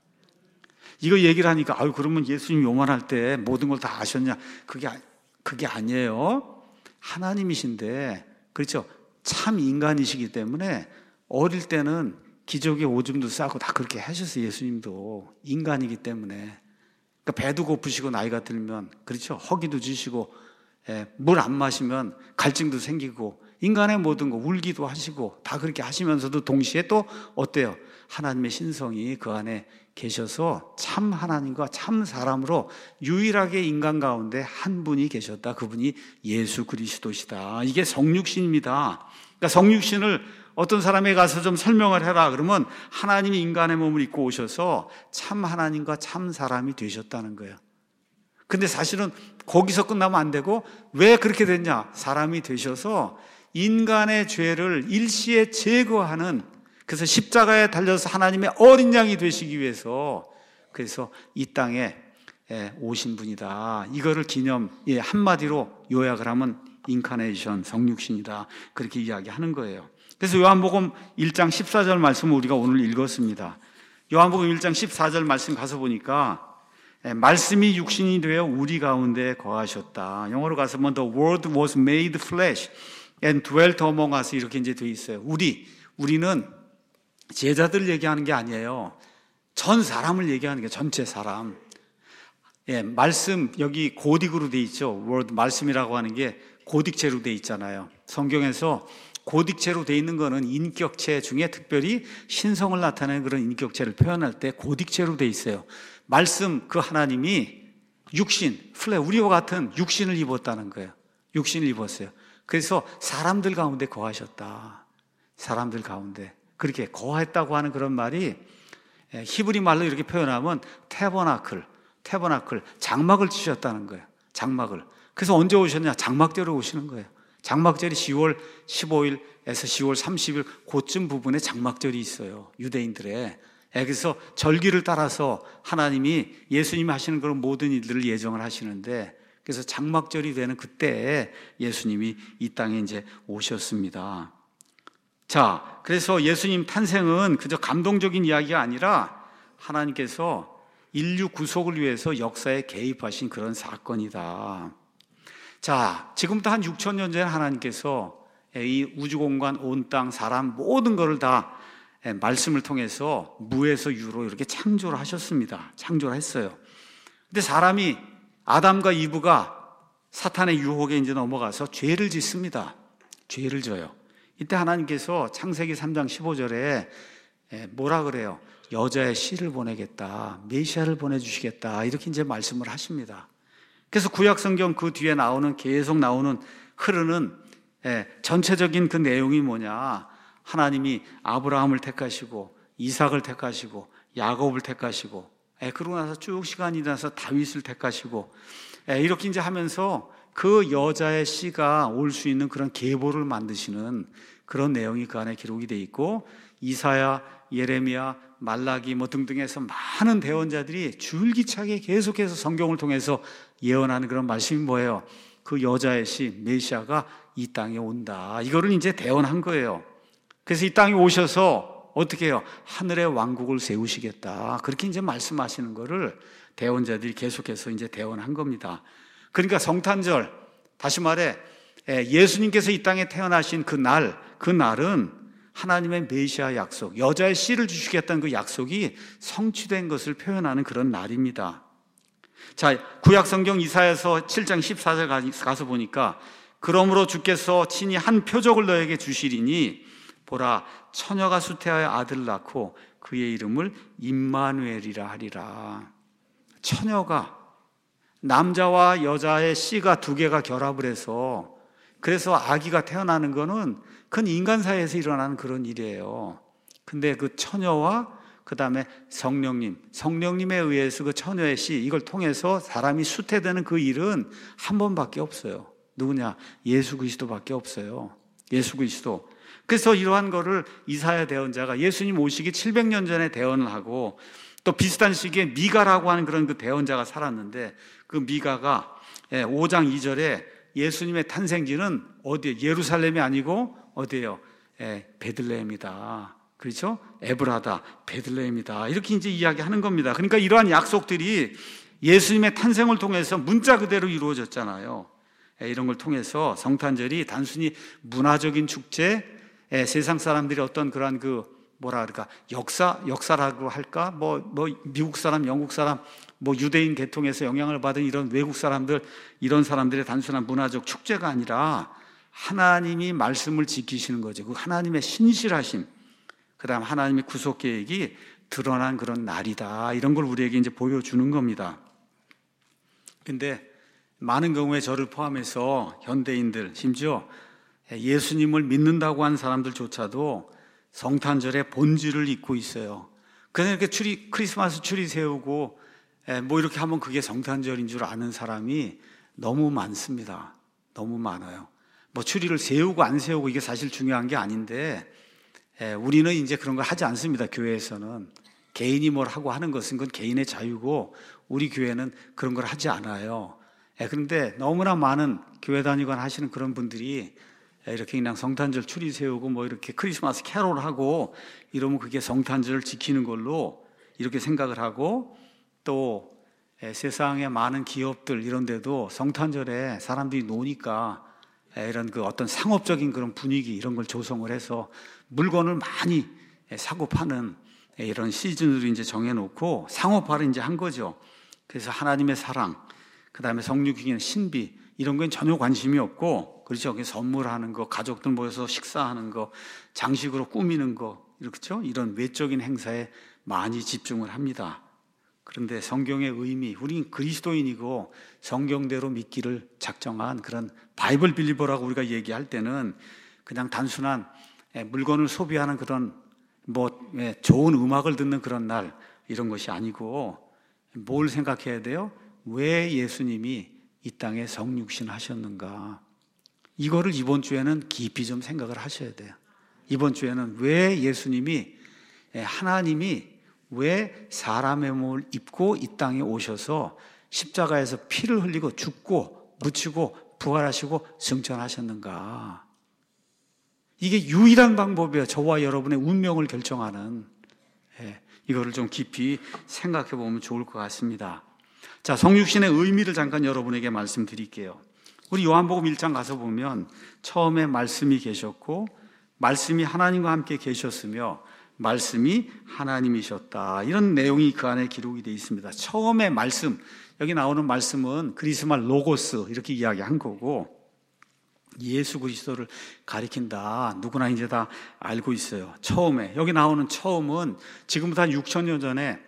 이거 얘기를 하니까 아유 그러면 예수님 요만할 때 모든 걸 다 아셨냐? 그게 그게 아니에요. 하나님이신데, 그렇죠? 참 인간이시기 때문에 어릴 때는 기저귀에 오줌도 싸고 다 그렇게 하셨어요. 예수님도 인간이기 때문에. 그러니까 배도 고프시고 나이가 들면, 그렇죠? 허기도 지시고 물 안 마시면 갈증도 생기고 인간의 모든 거 울기도 하시고 다 그렇게 하시면서도 동시에 또 어때요? 하나님의 신성이 그 안에 계셔서 참 하나님과 참 사람으로 유일하게 인간 가운데 한 분이 계셨다. 그분이 예수 그리스도시다. 이게 성육신입니다. 그러니까 성육신을 어떤 사람에 가서 좀 설명을 해라 그러면 하나님이 인간의 몸을 입고 오셔서 참 하나님과 참 사람이 되셨다는 거예요. 근데 사실은 거기서 끝나면 안 되고 왜 그렇게 됐냐? 사람이 되셔서 인간의 죄를 일시에 제거하는, 그래서 십자가에 달려서 하나님의 어린 양이 되시기 위해서 그래서 이 땅에 오신 분이다. 이거를 기념, 예, 한마디로 요약을 하면 인카네이션, 성육신이다. 그렇게 이야기하는 거예요. 그래서 요한복음 일 장 십사 절 말씀을 우리가 오늘 읽었습니다. 요한복음 일 장 십사 절 말씀 가서 보니까 말씀이 육신이 되어 우리 가운데 거하셨다. 영어로 가서 보면 The Word was made flesh and dwelt among us 이렇게 이제 돼 있어요. 우리, 우리는 제자들 얘기하는 게 아니에요. 전 사람을 얘기하는 게 전체 사람. 예, 말씀 여기 고딕으로 돼 있죠. Word 말씀이라고 하는 게 고딕체로 돼 있잖아요. 성경에서 고딕체로 돼 있는 거는 인격체 중에 특별히 신성을 나타내는 그런 인격체를 표현할 때 고딕체로 돼 있어요. 말씀 그 하나님이 육신, 플레 우리와 같은 육신을 입었다는 거예요. 육신을 입었어요. 그래서 사람들 가운데 거하셨다. 사람들 가운데 그렇게 거했다고 하는 그런 말이 히브리 말로 이렇게 표현하면 태버나클, 태버나클 장막을 치셨다는 거예요. 장막을. 그래서 언제 오셨냐? 장막대로 오시는 거예요. 장막절이 시월 십오일에서 시월 삼십일 그쯤 부분에 장막절이 있어요, 유대인들의. 그래서 절기를 따라서 하나님이 예수님이 하시는 그런 모든 일들을 예정을 하시는데, 그래서 장막절이 되는 그때에 예수님이 이 땅에 이제 오셨습니다. 자, 그래서 예수님 탄생은 그저 감동적인 이야기가 아니라 하나님께서 인류 구속을 위해서 역사에 개입하신 그런 사건이다. 자, 지금부터 한 육천 년 전에 하나님께서 이 우주공간, 온 땅, 사람 모든 것을 다 말씀을 통해서 무에서 유로 이렇게 창조를 하셨습니다. 창조를 했어요. 근데 사람이, 아담과 이브가 사탄의 유혹에 이제 넘어가서 죄를 짓습니다. 죄를 져요. 이때 하나님께서 창세기 삼 장 십오 절에 뭐라 그래요? 여자의 씨를 보내겠다, 메시아를 보내주시겠다, 이렇게 이제 말씀을 하십니다. 그래서 구약 성경 그 뒤에 나오는, 계속 나오는 흐르는 전체적인 그 내용이 뭐냐? 하나님이 아브라함을 택하시고 이삭을 택하시고 야곱을 택하시고, 그러고 나서 쭉 시간이 지나서 다윗을 택하시고, 이렇게 이제 하면서 그 여자의 씨가 올 수 있는 그런 계보를 만드시는 그런 내용이 그 안에 기록이 되어 있고, 이사야, 예레미야, 말라기 뭐 등등해서 많은 대언자들이 줄기차게 계속해서 성경을 통해서 예언하는 그런 말씀이 뭐예요? 그 여자의 씨 메시아가 이 땅에 온다, 이거를 이제 대언한 거예요. 그래서 이 땅에 오셔서 어떻게 해요? 하늘의 왕국을 세우시겠다, 그렇게 이제 말씀하시는 거를 대언자들이 계속해서 이제 대언한 겁니다. 그러니까 성탄절, 다시 말해 예수님께서 이 땅에 태어나신 그 날, 그 날은 하나님의 메시아 약속, 여자의 씨를 주시겠다는 그 약속이 성취된 것을 표현하는 그런 날입니다. 자, 구약 성경 이사야서 칠 장 십사 절 가서 보니까, 그러므로 주께서 친히 한 표적을 너에게 주시리니 보라, 처녀가 수태하여 아들을 낳고 그의 이름을 임마누엘이라 하리라. 처녀가, 남자와 여자의 씨가 두 개가 결합을 해서, 그래서 아기가 태어나는 거는 그건 인간 사이에서 일어나는 그런 일이에요. 근데 그 처녀와 그 다음에 성령님, 성령님에 의해서 그 처녀의 씨, 이걸 통해서 사람이 수태되는 그 일은 한 번밖에 없어요. 누구냐? 예수 그리스도밖에 없어요. 예수 그리스도. 그래서 이러한 거를 이사야 대언자가 예수님 오시기 칠백 년 전에 대언을 하고, 또 비슷한 시기에 미가라고 하는 그런 그 대언자가 살았는데, 그 미가가 오 장 이 절에 예수님의 탄생지는 어디에? 예루살렘이 아니고 어디예요? 베들레헴이다. 그렇죠? 에브라다, 베들레헴이다. 이렇게 이제 이야기하는 겁니다. 그러니까 이러한 약속들이 예수님의 탄생을 통해서 문자 그대로 이루어졌잖아요. 이런 걸 통해서 성탄절이 단순히 문화적인 축제, 세상 사람들이 어떤 그러한 그 뭐라 그럴까, 역사, 역사라고 할까? 뭐, 뭐, 미국 사람, 영국 사람, 뭐, 유대인 계통에서 영향을 받은 이런 외국 사람들, 이런 사람들의 단순한 문화적 축제가 아니라 하나님이 말씀을 지키시는 거죠. 그 하나님의 신실하심, 그 다음 하나님의 구속 계획이 드러난 그런 날이다. 이런 걸 우리에게 이제 보여주는 겁니다. 근데 많은 경우에 저를 포함해서 현대인들, 심지어 예수님을 믿는다고 하는 사람들조차도 성탄절의 본질을 잊고 있어요. 그냥 이렇게 추리, 크리스마스 추리 세우고 뭐 이렇게 하면 그게 성탄절인 줄 아는 사람이 너무 많습니다. 너무 많아요. 뭐 추리를 세우고 안 세우고 이게 사실 중요한 게 아닌데, 우리는 이제 그런 걸 하지 않습니다. 교회에서는 개인이 뭘 하고 하는 것은 그건 개인의 자유고, 우리 교회는 그런 걸 하지 않아요. 그런데 너무나 많은 교회 다니거나 하시는 그런 분들이 이렇게 그냥 성탄절 추리 세우고 뭐 이렇게 크리스마스 캐롤 하고 이러면 그게 성탄절을 지키는 걸로 이렇게 생각을 하고, 또 세상의 많은 기업들 이런 데도 성탄절에 사람들이 노니까 이런 그 어떤 상업적인 그런 분위기 이런 걸 조성을 해서 물건을 많이 사고 파는 이런 시즌으로 이제 정해놓고 상업화를 이제 한 거죠. 그래서 하나님의 사랑, 그 다음에 성육이긴 신비 이런 건 전혀 관심이 없고, 그렇죠? 선물하는 거, 가족들 모여서 식사하는 거, 장식으로 꾸미는 거, 그렇죠? 이런 외적인 행사에 많이 집중을 합니다. 그런데 성경의 의미, 우리는 그리스도인이고 성경대로 믿기를 작정한 그런 바이블 빌리버라고 우리가 얘기할 때는 그냥 단순한 물건을 소비하는 그런 뭐 좋은 음악을 듣는 그런 날 이런 것이 아니고, 뭘 생각해야 돼요? 왜 예수님이 이 땅에 성육신 하셨는가? 이거를 이번 주에는 깊이 좀 생각을 하셔야 돼요. 이번 주에는 왜 예수님이, 하나님이 왜 사람의 몸을 입고 이 땅에 오셔서 십자가에서 피를 흘리고 죽고 묻히고 부활하시고 승천하셨는가? 이게 유일한 방법이에요. 저와 여러분의 운명을 결정하는. 예, 이거를 좀 깊이 생각해 보면 좋을 것 같습니다. 자, 성육신의 의미를 잠깐 여러분에게 말씀드릴게요. 우리 요한복음 일 장 가서 보면 처음에 말씀이 계셨고 말씀이 하나님과 함께 계셨으며 말씀이 하나님이셨다. 이런 내용이 그 안에 기록이 되어 있습니다. 처음에 말씀, 여기 나오는 말씀은 그리스말 로고스 이렇게 이야기한 거고 예수 그리스도를 가리킨다. 누구나 이제 다 알고 있어요. 처음에, 여기 나오는 처음은 지금부터 한 육천 년 전에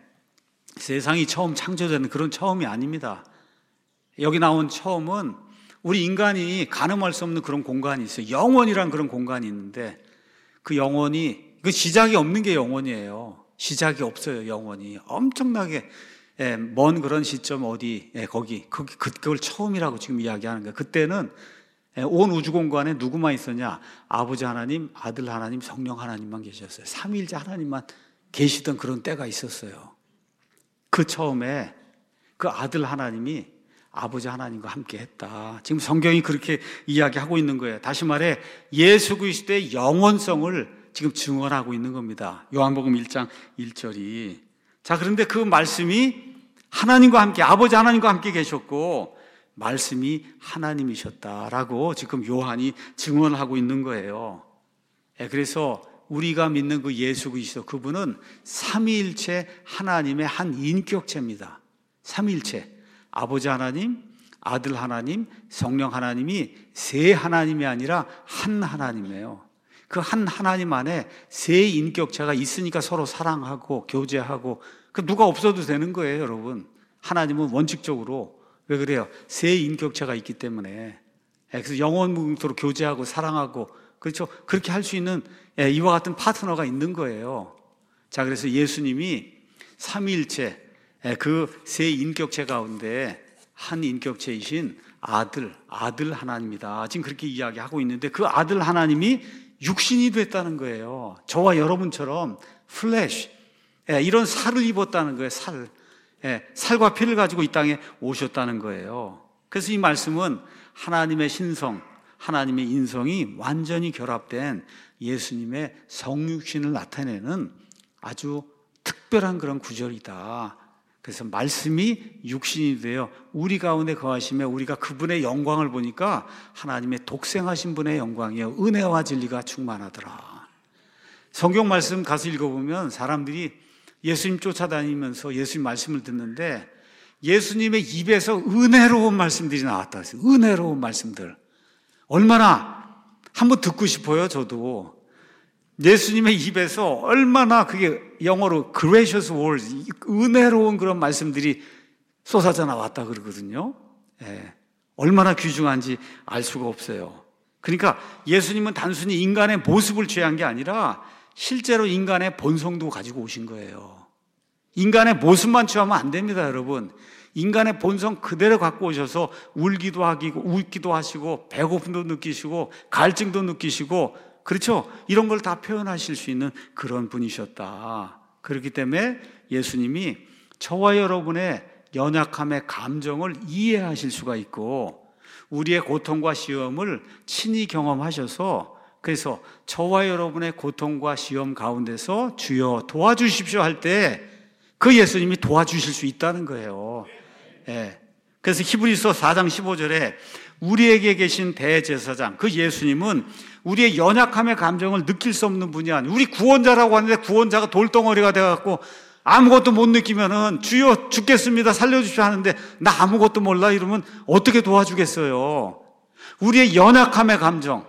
세상이 처음 창조되는 그런 처음이 아닙니다. 여기 나온 처음은 우리 인간이 가늠할 수 없는 그런 공간이 있어요. 영원이란 그런 공간이 있는데 그 영원이, 그 시작이 없는 게 영원이에요. 시작이 없어요, 영원이. 엄청나게 먼 그런 시점 어디, 거기, 그걸 처음이라고 지금 이야기하는 거예요. 그때는 온 우주 공간에 누구만 있었냐? 아버지 하나님, 아들 하나님, 성령 하나님만 계셨어요. 삼위일체 하나님만 계시던 그런 때가 있었어요. 그 처음에 그 아들 하나님이 아버지 하나님과 함께 했다. 지금 성경이 그렇게 이야기하고 있는 거예요. 다시 말해 예수 그리스도의 영원성을 지금 증언하고 있는 겁니다. 요한복음 일 장 일 절이. 자, 그런데 그 말씀이 하나님과 함께, 아버지 하나님과 함께 계셨고 말씀이 하나님이셨다라고 지금 요한이 증언하고 있는 거예요. 그래서 우리가 믿는 그 예수 그리스도, 그분은 삼위일체 하나님의 한 인격체입니다. 삼위일체. 아버지 하나님, 아들 하나님, 성령 하나님이 세 하나님이 아니라 한 하나님이에요. 그 한 하나님 안에 세 인격체가 있으니까 서로 사랑하고 교제하고, 그 누가 없어도 되는 거예요, 여러분. 하나님은 원칙적으로. 왜 그래요? 세 인격체가 있기 때문에. 그래서 영원무궁토록 교제하고 사랑하고, 그렇죠? 그렇게 할 수 있는 이와 같은 파트너가 있는 거예요. 자, 그래서 예수님이 삼위일체, 그 세 인격체 가운데 한 인격체이신 아들, 아들 하나님이다. 지금 그렇게 이야기하고 있는데 그 아들 하나님이 육신이 됐다는 거예요. 저와 여러분처럼 플래시, 이런 살을 입었다는 거예요. 살, 살과 피를 가지고 이 땅에 오셨다는 거예요. 그래서 이 말씀은 하나님의 신성, 하나님의 인성이 완전히 결합된 예수님의 성육신을 나타내는 아주 특별한 그런 구절이다. 그래서 말씀이 육신이 되어 우리 가운데 거하시며 우리가 그분의 영광을 보니까 하나님의 독생하신 분의 영광이요 은혜와 진리가 충만하더라. 성경 말씀 가서 읽어보면 사람들이 예수님 쫓아다니면서 예수님 말씀을 듣는데 예수님의 입에서 은혜로운 말씀들이 나왔다. 은혜로운 말씀들. 얼마나 한번 듣고 싶어요, 저도. 예수님의 입에서 얼마나 그게 영어로 gracious words, 은혜로운 그런 말씀들이 쏟아져 나왔다 그러거든요. 예, 얼마나 귀중한지 알 수가 없어요. 그러니까 예수님은 단순히 인간의 모습을 취한 게 아니라 실제로 인간의 본성도 가지고 오신 거예요. 인간의 모습만 취하면 안 됩니다, 여러분. 인간의 본성 그대로 갖고 오셔서 울기도 하고 웃기도 하시고 배고픔도 느끼시고 갈증도 느끼시고, 그렇죠? 이런 걸 다 표현하실 수 있는 그런 분이셨다. 그렇기 때문에 예수님이 저와 여러분의 연약함의 감정을 이해하실 수가 있고 우리의 고통과 시험을 친히 경험하셔서, 그래서 저와 여러분의 고통과 시험 가운데서 주여 도와주십시오 할 때 그 예수님이 도와주실 수 있다는 거예요. 예. 그래서 히브리서 사 장 십오 절에 우리에게 계신 대제사장, 그 예수님은 우리의 연약함의 감정을 느낄 수 없는 분이 아니에요. 우리 구원자라고 하는데 구원자가 돌덩어리가 돼갖고 아무것도 못 느끼면은 주여 죽겠습니다 살려주십시오 하는데 나 아무것도 몰라 이러면 어떻게 도와주겠어요? 우리의 연약함의 감정,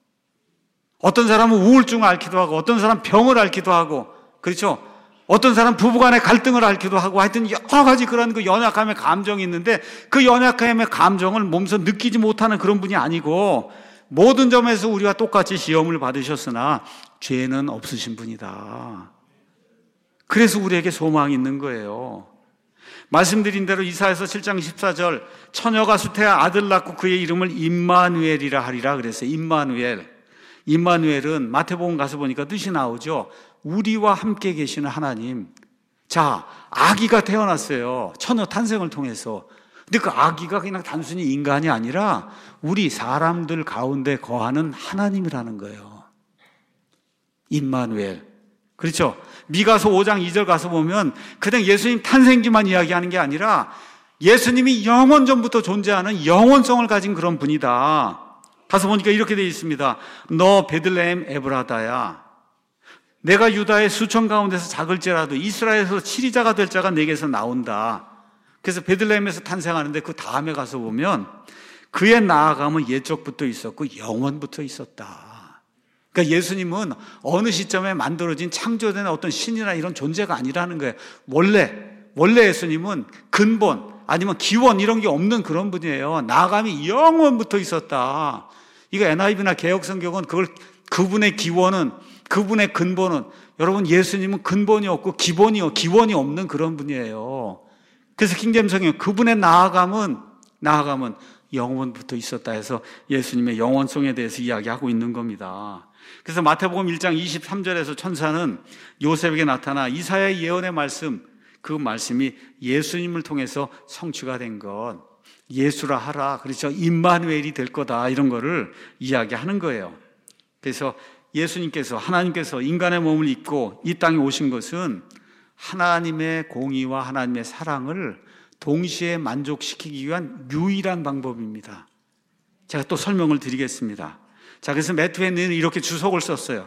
어떤 사람은 우울증을 앓기도 하고 어떤 사람은 병을 앓기도 하고, 그렇죠? 어떤 사람 부부간의 갈등을 앓기도 하고, 하여튼 여러 가지 그런 그 연약함의 감정이 있는데 그 연약함의 감정을 몸소 느끼지 못하는 그런 분이 아니고 모든 점에서 우리와 똑같이 시험을 받으셨으나 죄는 없으신 분이다. 그래서 우리에게 소망이 있는 거예요. 말씀드린 대로 이사야서 칠 장 십사 절 처녀가 수태하 아들 낳고 그의 이름을 임마누엘이라 하리라 그랬어요. 임마누엘. 임마누엘은 마태복음 가서 보니까 뜻이 나오죠. 우리와 함께 계시는 하나님. 자, 아기가 태어났어요. 처녀 탄생을 통해서. 근데 그 아기가 그냥 단순히 인간이 아니라 우리 사람들 가운데 거하는 하나님이라는 거예요. 임마누엘. 그렇죠? 미가서 오 장 이 절 가서 보면 그냥 예수님 탄생기만 이야기하는 게 아니라 예수님이 영원 전부터 존재하는 영원성을 가진 그런 분이다. 가서 보니까 이렇게 되어 있습니다. 너 베들레헴 에브라다야. 내가 유다의 수천 가운데서 작을지라도 이스라엘에서 치리자가 될 자가 내게서 나온다. 그래서 베들레헴에서 탄생하는데 그 다음에 가서 보면 그의 나아감은 옛적부터 있었고 영원부터 있었다. 그러니까 예수님은 어느 시점에 만들어진 창조된 어떤 신이나 이런 존재가 아니라는 거예요. 원래 원래 예수님은 근본 아니면 기원 이런 게 없는 그런 분이에요. 나아감이 영원부터 있었다. 이거 엔아이브이나 개혁성경은 그걸 그분의 기원은 그분의 근본은 여러분 예수님은 근본이 없고 기본이 기원이 없는 그런 분이에요. 그래서 킹제임스 성경 그분의 나아감은 나아감은 영원부터 있었다 해서 예수님의 영원성에 대해서 이야기하고 있는 겁니다. 그래서 마태복음 일 장 이십삼 절에서 천사는 요셉에게 나타나 이사야의 예언의 말씀, 그 말씀이 예수님을 통해서 성취가 된 것, 예수라 하라, 그렇죠? 임마누엘이 될 거다, 이런 거를 이야기하는 거예요. 그래서 예수님께서, 하나님께서 인간의 몸을 입고 이 땅에 오신 것은 하나님의 공의와 하나님의 사랑을 동시에 만족시키기 위한 유일한 방법입니다. 제가 또 설명을 드리겠습니다. 자, 그래서 매트웨는 이렇게 주석을 썼어요.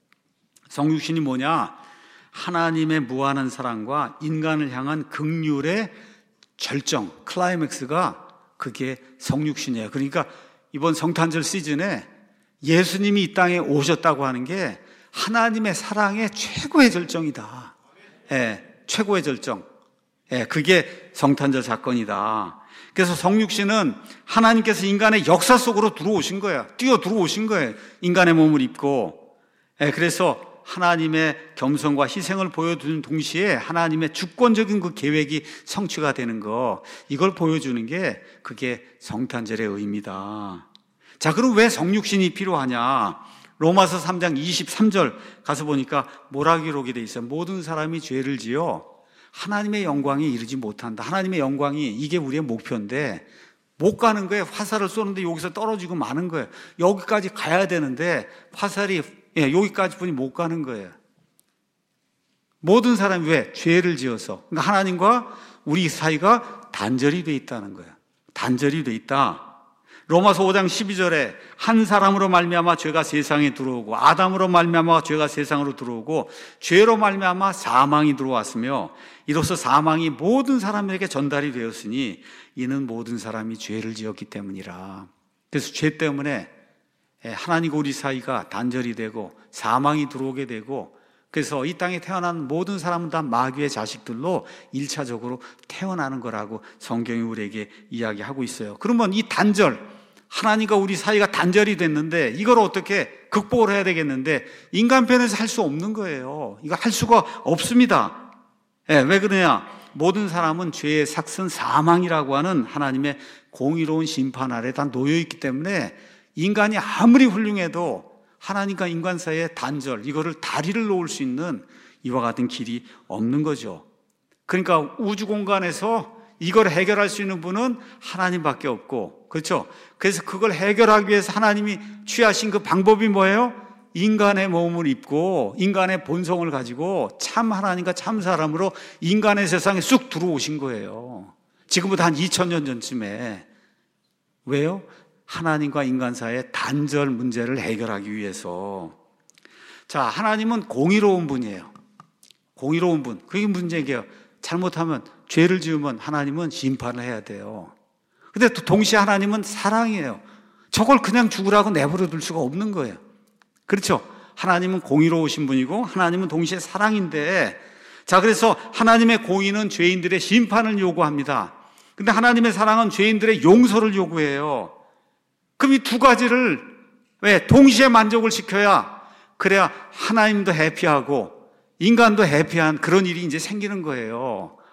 성육신이 뭐냐? 하나님의 무한한 사랑과 인간을 향한 긍휼의 절정, 클라이맥스가 그게 성육신이에요. 그러니까 이번 성탄절 시즌에 예수님이 이 땅에 오셨다고 하는 게 하나님의 사랑의 최고의 절정이다. 예, 최고의 절정. 예, 그게 성탄절 사건이다. 그래서 성육신은 하나님께서 인간의 역사 속으로 들어오신 거예요. 뛰어 들어오신 거예요. 인간의 몸을 입고. 예, 그래서 하나님의 겸손과 희생을 보여주는 동시에 하나님의 주권적인 그 계획이 성취가 되는 거, 이걸 보여주는 게 그게 성탄절의 의미다. 자, 그럼 왜 성육신이 필요하냐? 로마서 삼 장 이십삼 절 가서 보니까 뭐라 기록이 돼 있어요? 모든 사람이 죄를 지어 하나님의 영광에 이르지 못한다. 하나님의 영광이 이게 우리의 목표인데 못 가는 거예요. 화살을 쏘는데 여기서 떨어지고 마는 거예요. 여기까지 가야 되는데 화살이 예, 여기까지 뿐이 못 가는 거예요. 모든 사람이 왜? 죄를 지어서. 그러니까 하나님과 우리 사이가 단절이 돼 있다는 거예요. 단절이 돼 있다. 로마서 오 장 십이 절에 한 사람으로 말미암아 죄가 세상에 들어오고 아담으로 말미암아 죄가 세상으로 들어오고 죄로 말미암아 사망이 들어왔으며 이로써 사망이 모든 사람에게 전달이 되었으니 이는 모든 사람이 죄를 지었기 때문이라. 그래서 죄 때문에 하나님과 우리 사이가 단절이 되고 사망이 들어오게 되고, 그래서 이 땅에 태어난 모든 사람은 다 마귀의 자식들로 일차적으로 태어나는 거라고 성경이 우리에게 이야기하고 있어요. 그러면 이 단절, 하나님과 우리 사이가 단절이 됐는데 이걸 어떻게 극복을 해야 되겠는데 인간 편에서 할 수 없는 거예요. 이거 할 수가 없습니다. 네, 왜 그러냐? 모든 사람은 죄의 삭슨 사망이라고 하는 하나님의 공의로운 심판 아래 다 놓여 있기 때문에 인간이 아무리 훌륭해도 하나님과 인간 사이의 단절, 이거를 다리를 놓을 수 있는 이와 같은 길이 없는 거죠. 그러니까 우주 공간에서 이걸 해결할 수 있는 분은 하나님밖에 없고, 그렇죠? 그래서 그걸 해결하기 위해서 하나님이 취하신 그 방법이 뭐예요? 인간의 몸을 입고 인간의 본성을 가지고 참 하나님과 참 사람으로 인간의 세상에 쑥 들어오신 거예요. 지금부터 한 이천 년 전쯤에. 왜요? 하나님과 인간 사이의 단절 문제를 해결하기 위해서. 자, 하나님은 공의로운 분이에요. 공의로운 분. 그게 문제예요. 잘못하면, 죄를 지으면 하나님은 심판을 해야 돼요. 근데 또 동시에 하나님은 사랑이에요. 저걸 그냥 죽으라고 내버려 둘 수가 없는 거예요. 그렇죠? 하나님은 공의로우신 분이고 하나님은 동시에 사랑인데, 자, 그래서 하나님의 공의는 죄인들의 심판을 요구합니다. 근데 하나님의 사랑은 죄인들의 용서를 요구해요. 그럼 이 두 가지를 왜 동시에 만족을 시켜야, 그래야 하나님도 해피하고 인간도 해피한 그런 일이 이제 생기는 거예요.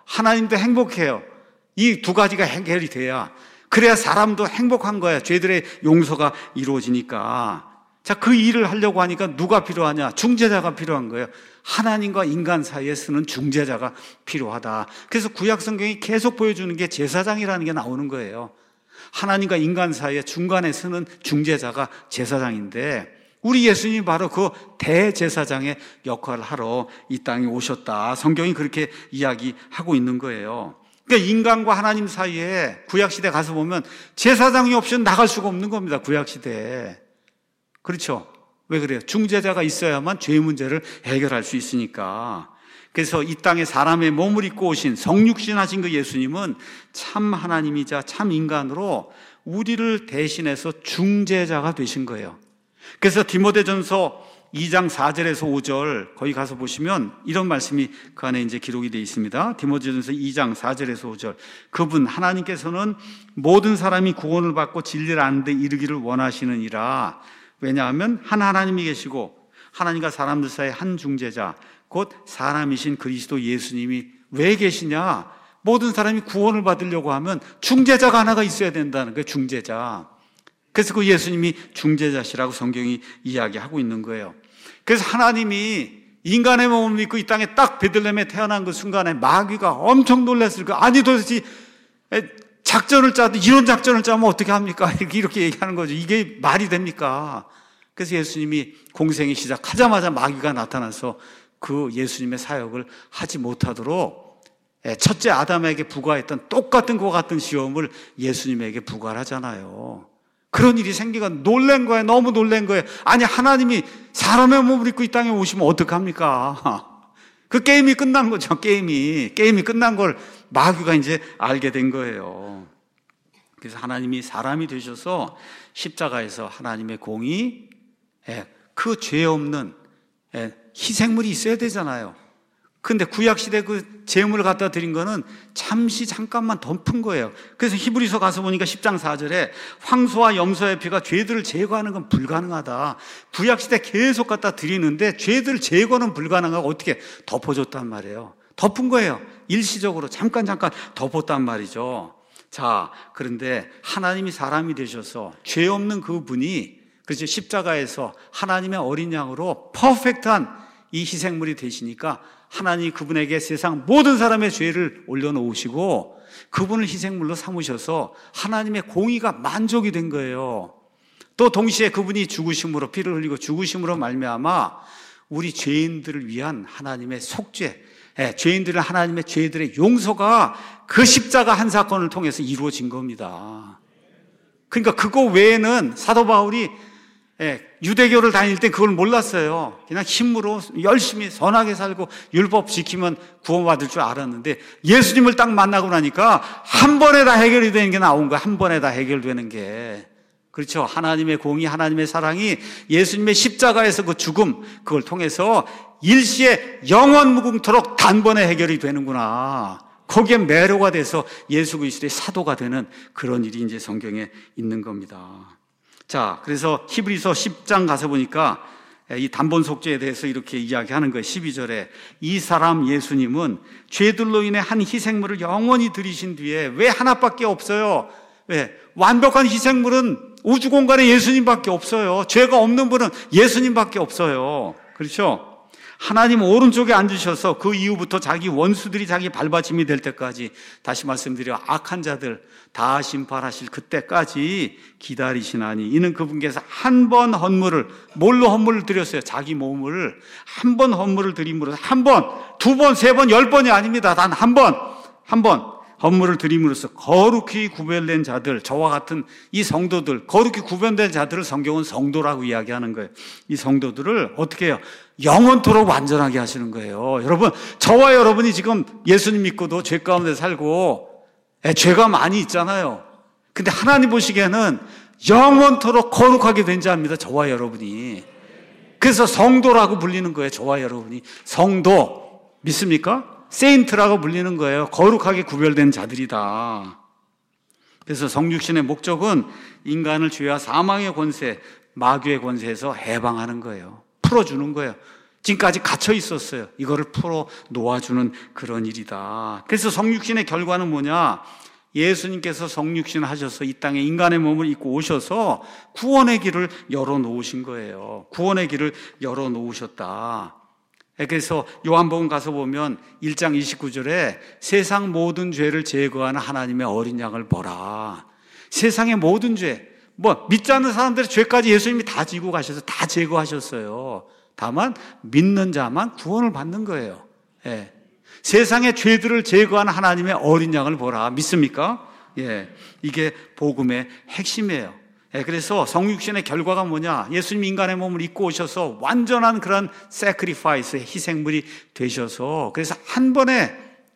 하나님도 행복해요. 이 두 가지가 해결이 돼야, 그래야 사람도 행복한 거야. 죄들의 용서가 이루어지니까. 자, 그 일을 하려고 하니까 누가 필요하냐? 중재자가 필요한 거예요. 하나님과 인간 사이에 쓰는 중재자가 필요하다. 그래서 구약 성경이 계속 보여주는 게 제사장이라는 게 나오는 거예요. 하나님과 인간 사이에 중간에 쓰는 중재자가 제사장인데, 우리 예수님이 바로 그 대제사장의 역할을 하러 이 땅에 오셨다. 성경이 그렇게 이야기하고 있는 거예요. 그러니까 인간과 하나님 사이에 구약시대 가서 보면 제사장이 없이는 나갈 수가 없는 겁니다. 구약시대에. 그렇죠? 왜 그래요? 중재자가 있어야만 죄 문제를 해결할 수 있으니까. 그래서 이 땅에 사람의 몸을 입고 오신 성육신 하신 그 예수님은 참 하나님이자 참 인간으로 우리를 대신해서 중재자가 되신 거예요. 그래서 디모데전서 이 장 사 절에서 오 절 거기 가서 보시면 이런 말씀이 그 안에 이제 기록이 되어 있습니다. 디모데전서 이 장 사 절에서 오 절. 그분 하나님께서는 모든 사람이 구원을 받고 진리를 아는 데 이르기를 원하시느니라. 왜냐하면 한 하나님이 계시고 하나님과 사람들 사이에 한 중재자, 곧 사람이신 그리스도 예수님이 왜 계시냐? 모든 사람이 구원을 받으려고 하면 중재자가 하나가 있어야 된다는 거예요. 중재자. 그래서 그 예수님이 중재자시라고 성경이 이야기하고 있는 거예요. 그래서 하나님이 인간의 몸을 믿고 이 땅에 딱 베들레헴에 태어난 그 순간에 마귀가 엄청 놀랐을 거예요. 아니 도대체 작전을 짜도 이런 작전을 짜면 어떻게 합니까? 이렇게, 이렇게 얘기하는 거죠. 이게 말이 됩니까? 그래서 예수님이 공생이 시작하자마자 마귀가 나타나서 그 예수님의 사역을 하지 못하도록 첫째 아담에게 부과했던 똑같은 것 같은 시험을 예수님에게 부과를 하잖아요. 그런 일이 생기가 놀란 거예요. 너무 놀란 거예요. 아니, 하나님이 사람의 몸을 입고 이 땅에 오시면 어떡합니까? 그 게임이 끝난 거죠. 게임이. 게임이 끝난 걸 마귀가 이제 알게 된 거예요. 그래서 하나님이 사람이 되셔서 십자가에서 하나님의 공의, 그 죄 없는 희생물이 있어야 되잖아요. 근데 구약시대 그 제물을 갖다 드린 거는 잠시 잠깐만 덮은 거예요. 그래서 히브리서 가서 보니까 십 장 사 절에 황소와 염소의 피가 죄들을 제거하는 건 불가능하다. 구약시대 계속 갖다 드리는데 죄들 제거는 불가능하고 어떻게 덮어줬단 말이에요. 덮은 거예요. 일시적으로 잠깐 잠깐 덮었단 말이죠. 자, 그런데 하나님이 사람이 되셔서 죄 없는 그분이, 그렇죠, 십자가에서 하나님의 어린 양으로 퍼펙트한 이 희생물이 되시니까 하나님이 그분에게 세상 모든 사람의 죄를 올려놓으시고 그분을 희생물로 삼으셔서 하나님의 공의가 만족이 된 거예요. 또 동시에 그분이 죽으심으로, 피를 흘리고 죽으심으로 말미암아 우리 죄인들을 위한 하나님의 속죄, 예, 죄인들을 하나님의 죄들의 용서가 그 십자가 한 사건을 통해서 이루어진 겁니다. 그러니까 그거 외에는 사도 바울이 예, 유대교를 다닐 때 그걸 몰랐어요. 그냥 힘으로 열심히 선하게 살고 율법 지키면 구원받을 줄 알았는데 예수님을 딱 만나고 나니까 한 번에 다 해결이 되는 게 나온 거야. 한 번에 다 해결되는 게. 그렇죠. 하나님의 공의, 하나님의 사랑이 예수님의 십자가에서 그 죽음, 그걸 통해서 일시에 영원 무궁토록 단번에 해결이 되는구나. 거기에 매료가 돼서 예수 그리스도의 사도가 되는 그런 일이 이제 성경에 있는 겁니다. 자, 그래서 히브리서 십 장 가서 보니까 이 단번 속죄에 대해서 이렇게 이야기하는 거예요. 십이 절에 이 사람 예수님은 죄들로 인해 한 희생물을 영원히 드리신 뒤에 왜 하나밖에 없어요? 왜? 완벽한 희생물은 우주 공간에 예수님밖에 없어요. 죄가 없는 분은 예수님밖에 없어요. 그렇죠? 하나님 오른쪽에 앉으셔서 그 이후부터 자기 원수들이 자기 발받침이 될 때까지, 다시 말씀드려 악한 자들 다 심판하실 그때까지 기다리시나니 이는 그분께서 한 번 헌물을, 뭘로 헌물을 드렸어요? 자기 몸을 한 번 헌물을 드림으로써, 한 번, 두 번, 세 번, 열 번이 아닙니다. 단 한 번, 한 번 헌물을 드림으로써 거룩히 구별된 자들, 저와 같은 이 성도들, 거룩히 구별된 자들을 성경은 성도라고 이야기하는 거예요. 이 성도들을 어떻게 해요? 영원토록 완전하게 하시는 거예요. 여러분, 저와 여러분이 지금 예수님 믿고도 죄 가운데 살고 에, 죄가 많이 있잖아요. 근데 하나님 보시기에는 영원토록 거룩하게 된 자입니다. 저와 여러분이. 그래서 성도라고 불리는 거예요. 저와 여러분이. 성도 믿습니까? 세인트라고 불리는 거예요. 거룩하게 구별된 자들이다. 그래서 성육신의 목적은 인간을 죄와 사망의 권세, 마귀의 권세에서 해방하는 거예요. 풀어주는 거예요. 지금까지 갇혀 있었어요. 이거를 풀어 놓아주는 그런 일이다. 그래서 성육신의 결과는 뭐냐? 예수님께서 성육신 하셔서 이 땅에 인간의 몸을 입고 오셔서 구원의 길을 열어놓으신 거예요. 구원의 길을 열어놓으셨다. 그래서 요한복음 가서 보면 일 장 이십구 절에 세상 모든 죄를 제거하는 하나님의 어린 양을 보라. 세상의 모든 죄, 뭐 믿지 않는 사람들의 죄까지 예수님이 다 지고 가셔서 다 제거하셨어요. 다만 믿는 자만 구원을 받는 거예요. 예. 세상의 죄들을 제거하는 하나님의 어린 양을 보라. 믿습니까? 예. 이게 복음의 핵심이에요. 예. 그래서 성육신의 결과가 뭐냐? 예수님 인간의 몸을 입고 오셔서 완전한 그런 sacrifice의 희생물이 되셔서 그래서 한 번에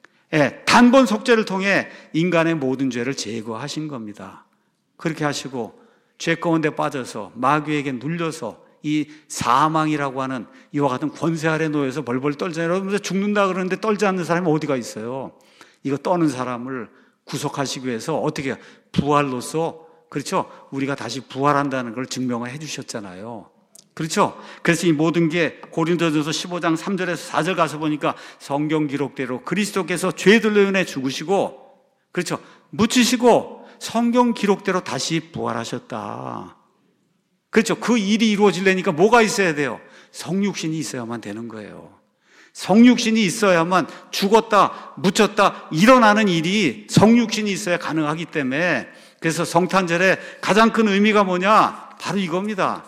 예, 단번 속죄를 통해 인간의 모든 죄를 제거하신 겁니다. 그렇게 하시고 죄 가운데 빠져서 마귀에게 눌려서 이 사망이라고 하는 이와 같은 권세 아래 놓여서 벌벌 떨잖아요. 여러분 죽는다 그러는데 떨지 않는 사람이 어디가 있어요? 이거 떠는 사람을 구속하시기 위해서 어떻게 해요? 부활로서 그렇죠? 우리가 다시 부활한다는 걸 증명을 해 주셨잖아요. 그렇죠? 그래서 이 모든 게 고린도전서 십오 장 삼 절에서 사 절 가서 보니까 성경 기록대로 그리스도께서 죄들로 인해 죽으시고 그렇죠? 묻히시고 성경 기록대로 다시 부활하셨다. 그렇죠. 그 일이 이루어지려니까 뭐가 있어야 돼요? 성육신이 있어야만 되는 거예요. 성육신이 있어야만 죽었다, 묻혔다, 일어나는 일이 성육신이 있어야 가능하기 때문에 그래서 성탄절의 가장 큰 의미가 뭐냐? 바로 이겁니다.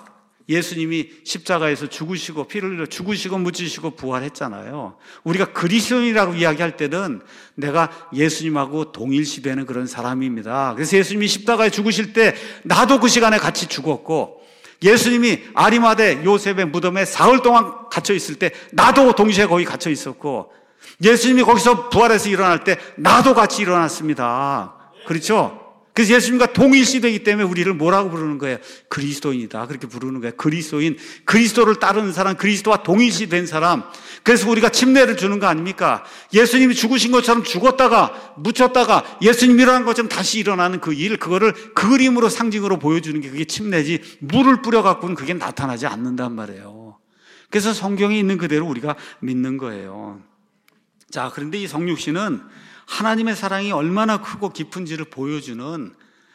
예수님이 십자가에서 죽으시고 피를 흘려 죽으시고 묻히시고 부활했잖아요. 우리가 그리스도인이라고 이야기할 때는 내가 예수님하고 동일시되는 그런 사람입니다. 그래서 예수님이 십자가에 죽으실 때 나도 그 시간에 같이 죽었고 예수님이 아리마대 요셉의 무덤에 사흘 동안 갇혀 있을 때 나도 동시에 거기 갇혀 있었고 예수님이 거기서 부활해서 일어날 때 나도 같이 일어났습니다. 그렇죠? 그래서 예수님과 동일시되기 때문에 우리를 뭐라고 부르는 거예요? 그리스도인이다. 그렇게 부르는 거예요. 그리스도인, 그리스도를 따르는 사람, 그리스도와 동일시된 사람. 그래서 우리가 침례를 주는 거 아닙니까? 예수님이 죽으신 것처럼 죽었다가 묻혔다가 예수님이 일어난 것처럼 다시 일어나는 그 일, 그거를 그림으로 상징으로 보여주는 게 그게 침례지 물을 뿌려갖고는 그게 나타나지 않는단 말이에요. 그래서 성경에 있는 그대로 우리가 믿는 거예요. 자, 그런데 이 성육신은 하나님의 사랑이 얼마나 크고 깊은지를 보여주는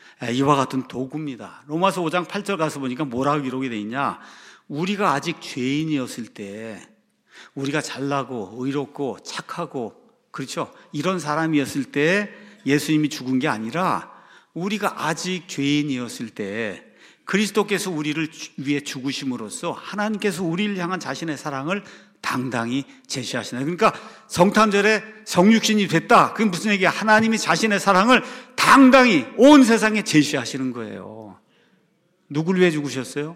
이와 같은 도구입니다. 로마서 오 장 팔 절 가서 보니까 뭐라고 기록이 되어 있냐? 우리가 아직 죄인이었을 때 우리가 잘나고 의롭고 착하고 그렇죠? 이런 사람이었을 때 예수님이 죽은 게 아니라 우리가 아직 죄인이었을 때 그리스도께서 우리를 위해 죽으심으로써 하나님께서 우리를 향한 자신의 사랑을 당당히 제시하시나요? 그러니까 성탄절에 성육신이 됐다. 그게 무슨 얘기야? 하나님이 자신의 사랑을 당당히 온 세상에 제시하시는 거예요. 누구를 위해 죽으셨어요?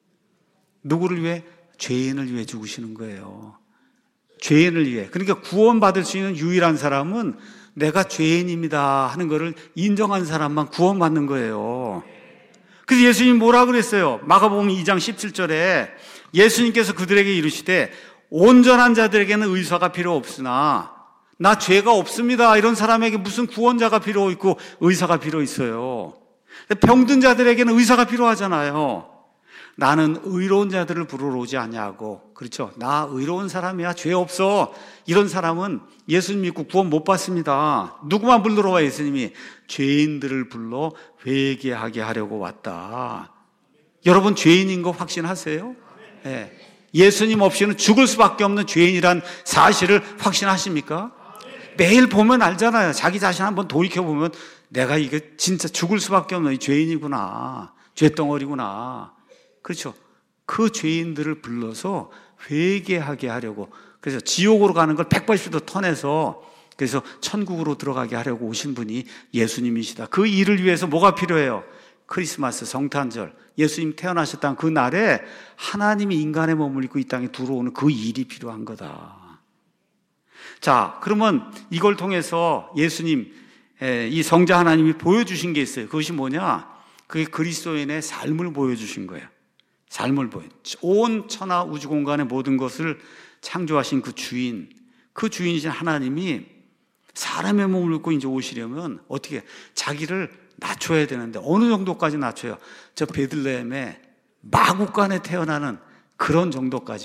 누구를 위해? 죄인을 위해 죽으시는 거예요. 죄인을 위해. 그러니까 구원받을 수 있는 유일한 사람은 내가 죄인입니다 하는 것을 인정한 사람만 구원받는 거예요. 그래서 예수님이 뭐라 그랬어요? 마가복음 이 장 십칠 절에 예수님께서 그들에게 이르시되 온전한 자들에게는 의사가 필요 없으나 나 죄가 없습니다 이런 사람에게 무슨 구원자가 필요 있고 의사가 필요 있어요. 병든 자들에게는 의사가 필요하잖아요. 나는 의로운 자들을 부르러 오지 아니하고 그렇죠. 나 의로운 사람이야 죄 없어 이런 사람은 예수님 믿고 구원 못 받습니다. 누구만 불러 와? 예수님이 죄인들을 불러 회개하게 하려고 왔다. 여러분 죄인인 거 확신하세요? 네. 예수님 없이는 죽을 수밖에 없는 죄인이란 사실을 확신하십니까? 매일 보면 알잖아요. 자기 자신 한번 돌이켜보면 내가 이게 진짜 죽을 수밖에 없는 죄인이구나. 죄덩어리구나. 그렇죠. 그 죄인들을 불러서 회개하게 하려고 그래서 지옥으로 가는 걸 백팔십 도 턴해서 그래서 천국으로 들어가게 하려고 오신 분이 예수님이시다. 그 일을 위해서 뭐가 필요해요? 크리스마스, 성탄절, 예수님 태어나셨던 그 날에 하나님이 인간의 몸을 입고 이 땅에 들어오는 그 일이 필요한 거다. 자, 그러면 이걸 통해서 예수님, 이 성자 하나님이 보여주신 게 있어요. 그것이 뭐냐? 그게 그리스도인의 삶을 보여주신 거예요. 삶을 보여. 온 천하 우주 공간의 모든 것을 창조하신 그 주인, 그 주인이신 하나님이 사람의 몸을 입고 이제 오시려면 어떻게 자기를 낮춰야 되는데 어느 정도까지 낮춰요? 저 베들레헴에 마구간에 태어나는 그런 정도까지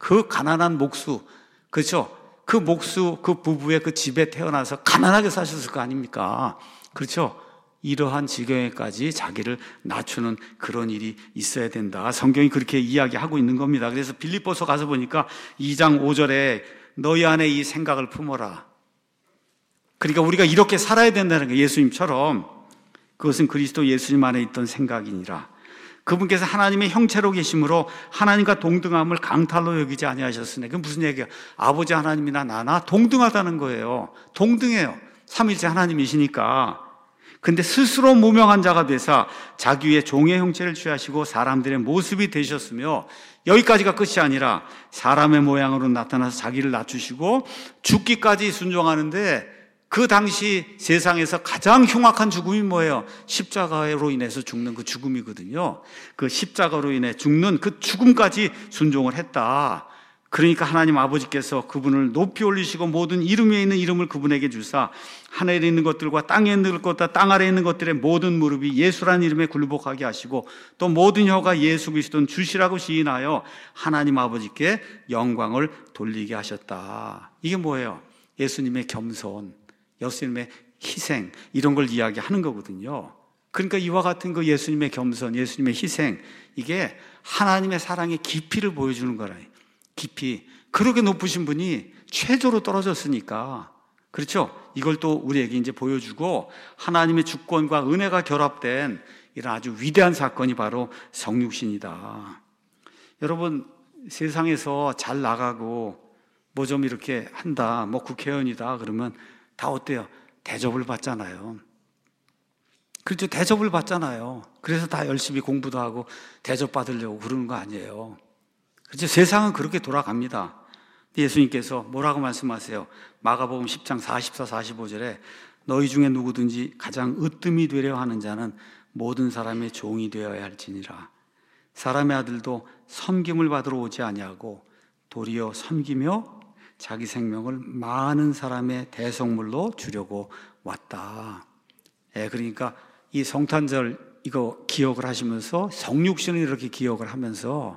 그 가난한 목수, 그렇죠? 그 목수, 그 부부의 그 집에 태어나서 가난하게 사셨을 거 아닙니까? 그렇죠? 이러한 지경에까지 자기를 낮추는 그런 일이 있어야 된다. 성경이 그렇게 이야기하고 있는 겁니다. 그래서 빌립보서 가서 보니까 이 장 오 절에 너희 안에 이 생각을 품어라. 그러니까 우리가 이렇게 살아야 된다는 거예요. 예수님처럼. 그것은 그리스도 예수님 안에 있던 생각이니라. 그분께서 하나님의 형체로 계심으로 하나님과 동등함을 강탈로 여기지 아니하셨으니, 그건 무슨 얘기야? 아버지 하나님이나 나나 동등하다는 거예요. 동등해요. 삼위일체 하나님이시니까. 근데 스스로 무명한 자가 되사 자기 위에 종의 형체를 취하시고 사람들의 모습이 되셨으며, 여기까지가 끝이 아니라 사람의 모양으로 나타나서 자기를 낮추시고 죽기까지 순종하는데, 그 당시 세상에서 가장 흉악한 죽음이 뭐예요? 십자가로 인해서 죽는 그 죽음이거든요. 그 십자가로 인해 죽는 그 죽음까지 순종을 했다. 그러니까 하나님 아버지께서 그분을 높이 올리시고 모든 이름 위에 있는 이름을 그분에게 주사 하늘에 있는 것들과 땅에 있는 것과 땅 아래에 있는 것들의 모든 무릎이 예수라는 이름에 굴복하게 하시고 또 모든 혀가 예수 그리스도는 주시라고 시인하여 하나님 아버지께 영광을 돌리게 하셨다. 이게 뭐예요? 예수님의 겸손, 예수님의 희생, 이런 걸 이야기하는 거거든요. 그러니까 이와 같은 그 예수님의 겸손, 예수님의 희생, 이게 하나님의 사랑의 깊이를 보여주는 거라. 깊이. 그렇게 높으신 분이 최저로 떨어졌으니까, 그렇죠? 이걸 또 우리에게 이제 보여주고, 하나님의 주권과 은혜가 결합된 이런 아주 위대한 사건이 바로 성육신이다. 여러분, 세상에서 잘 나가고 뭐 좀 이렇게 한다, 뭐 국회의원이다 그러면 다 어때요? 대접을 받잖아요. 그렇죠? 대접을 받잖아요. 그래서 다 열심히 공부도 하고 대접 받으려고 그러는 거 아니에요. 그렇죠? 세상은 그렇게 돌아갑니다. 예수님께서 뭐라고 말씀하세요? 마가복음 십 장 사십사, 사십오 절에 너희 중에 누구든지 가장 으뜸이 되려 하는 자는 모든 사람의 종이 되어야 할지니라. 사람의 아들도 섬김을 받으러 오지 아니하고 도리어 섬기며 자기 생명을 많은 사람의 대속물로 주려고 왔다. 예, 그러니까 이 성탄절 이거 기억을 하시면서 성육신을 이렇게 기억을 하면서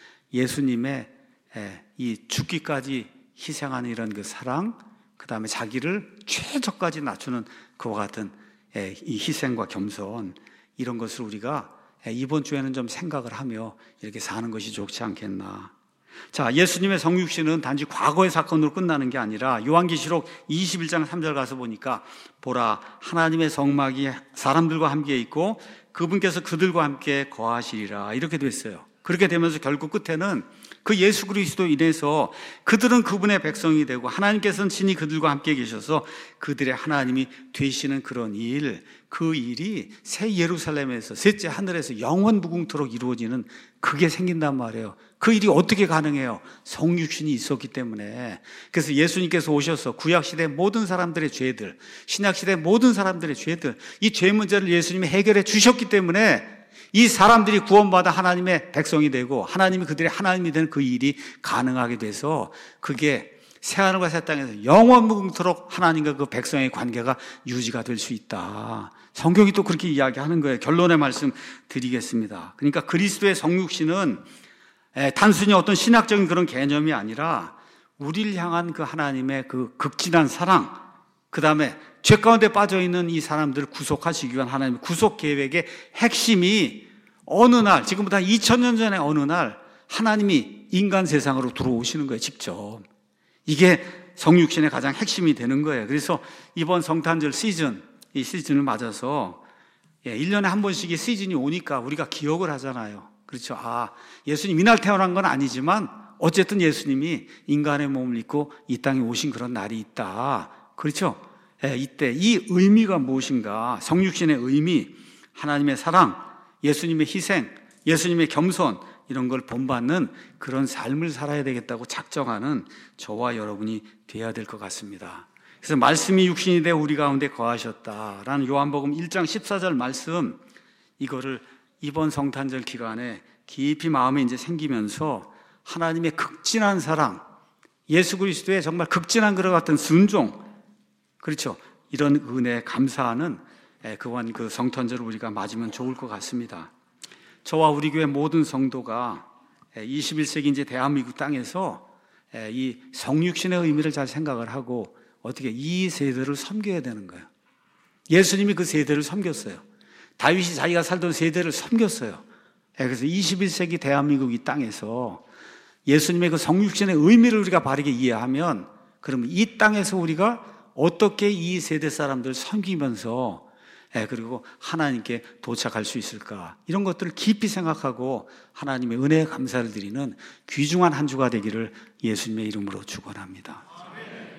예수님의 예, 이 죽기까지 희생하는 이런 그 사랑, 그 다음에 자기를 최저까지 낮추는 그와 같은 예, 이 희생과 겸손, 이런 것을 우리가 예, 이번 주에는 좀 생각을 하며 이렇게 사는 것이 좋지 않겠나. 자, 예수님의 성육신은 단지 과거의 사건으로 끝나는 게 아니라 요한계시록 이십일 장 삼 절 가서 보니까 보라 하나님의 성막이 사람들과 함께 있고 그분께서 그들과 함께 거하시리라, 이렇게 됐어요. 그렇게 되면서 결국 끝에는 그 예수 그리스도 인해서 그들은 그분의 백성이 되고 하나님께서는 친히 그들과 함께 계셔서 그들의 하나님이 되시는 그런 일, 그 일이 새 예루살렘에서, 셋째 하늘에서 영원 무궁토록 이루어지는 그게 생긴단 말이에요. 그 일이 어떻게 가능해요? 성육신이 있었기 때문에. 그래서 예수님께서 오셔서 구약시대 모든 사람들의 죄들, 신약시대 모든 사람들의 죄들, 이 죄 문제를 예수님이 해결해 주셨기 때문에 이 사람들이 구원받아 하나님의 백성이 되고 하나님이 그들의 하나님이 되는 그 일이 가능하게 돼서 그게 새하늘과 새 땅에서 영원무궁토록 하나님과 그 백성의 관계가 유지가 될 수 있다. 성경이 또 그렇게 이야기하는 거예요. 결론의 말씀 드리겠습니다. 그러니까 그리스도의 성육신은 단순히 어떤 신학적인 그런 개념이 아니라 우리를 향한 그 하나님의 그 극진한 사랑, 그 다음에 죄 가운데 빠져있는 이 사람들을 구속하시기 위한 하나님의 구속 계획의 핵심이 어느 날, 지금부터 이천 년 전에 어느 날 하나님이 인간 세상으로 들어오시는 거예요, 직접. 이게 성육신의 가장 핵심이 되는 거예요. 그래서 이번 성탄절 시즌, 이 시즌을 맞아서 일 년에 한 번씩 이 시즌이 오니까 우리가 기억을 하잖아요. 그렇죠. 아, 예수님 이날 태어난 건 아니지만 어쨌든 예수님이 인간의 몸을 입고 이 땅에 오신 그런 날이 있다. 그렇죠. 예, 이때 이 의미가 무엇인가? 성육신의 의미, 하나님의 사랑, 예수님의 희생, 예수님의 겸손, 이런 걸 본받는 그런 삶을 살아야 되겠다고 작정하는 저와 여러분이 되어야 될 것 같습니다. 그래서 말씀이 육신이 되어 우리 가운데 거하셨다라는 요한복음 일 장 십사 절 말씀, 이거를 이번 성탄절 기간에 깊이 마음에 이제 생기면서 하나님의 극진한 사랑, 예수 그리스도의 정말 극진한 그와 같은 순종, 그렇죠. 이런 은혜에 감사하는 그wan 그 성탄절을 우리가 맞으면 좋을 것 같습니다. 저와 우리 교회 모든 성도가 이십일 세기 이제 대한민국 땅에서 이 성육신의 의미를 잘 생각을 하고 어떻게 이 세대를 섬겨야 되는 거예요. 예수님이 그 세대를 섬겼어요. 다윗이 자기가 살던 세대를 섬겼어요. 그래서 이십일 세기 대한민국 이 땅에서 예수님의 그 성육신의 의미를 우리가 바르게 이해하면 그러면 이 땅에서 우리가 어떻게 이 세대 사람들을 섬기면서 그리고 하나님께 도착할 수 있을까, 이런 것들을 깊이 생각하고 하나님의 은혜에 감사를 드리는 귀중한 한 주가 되기를 예수님의 이름으로 축원합니다.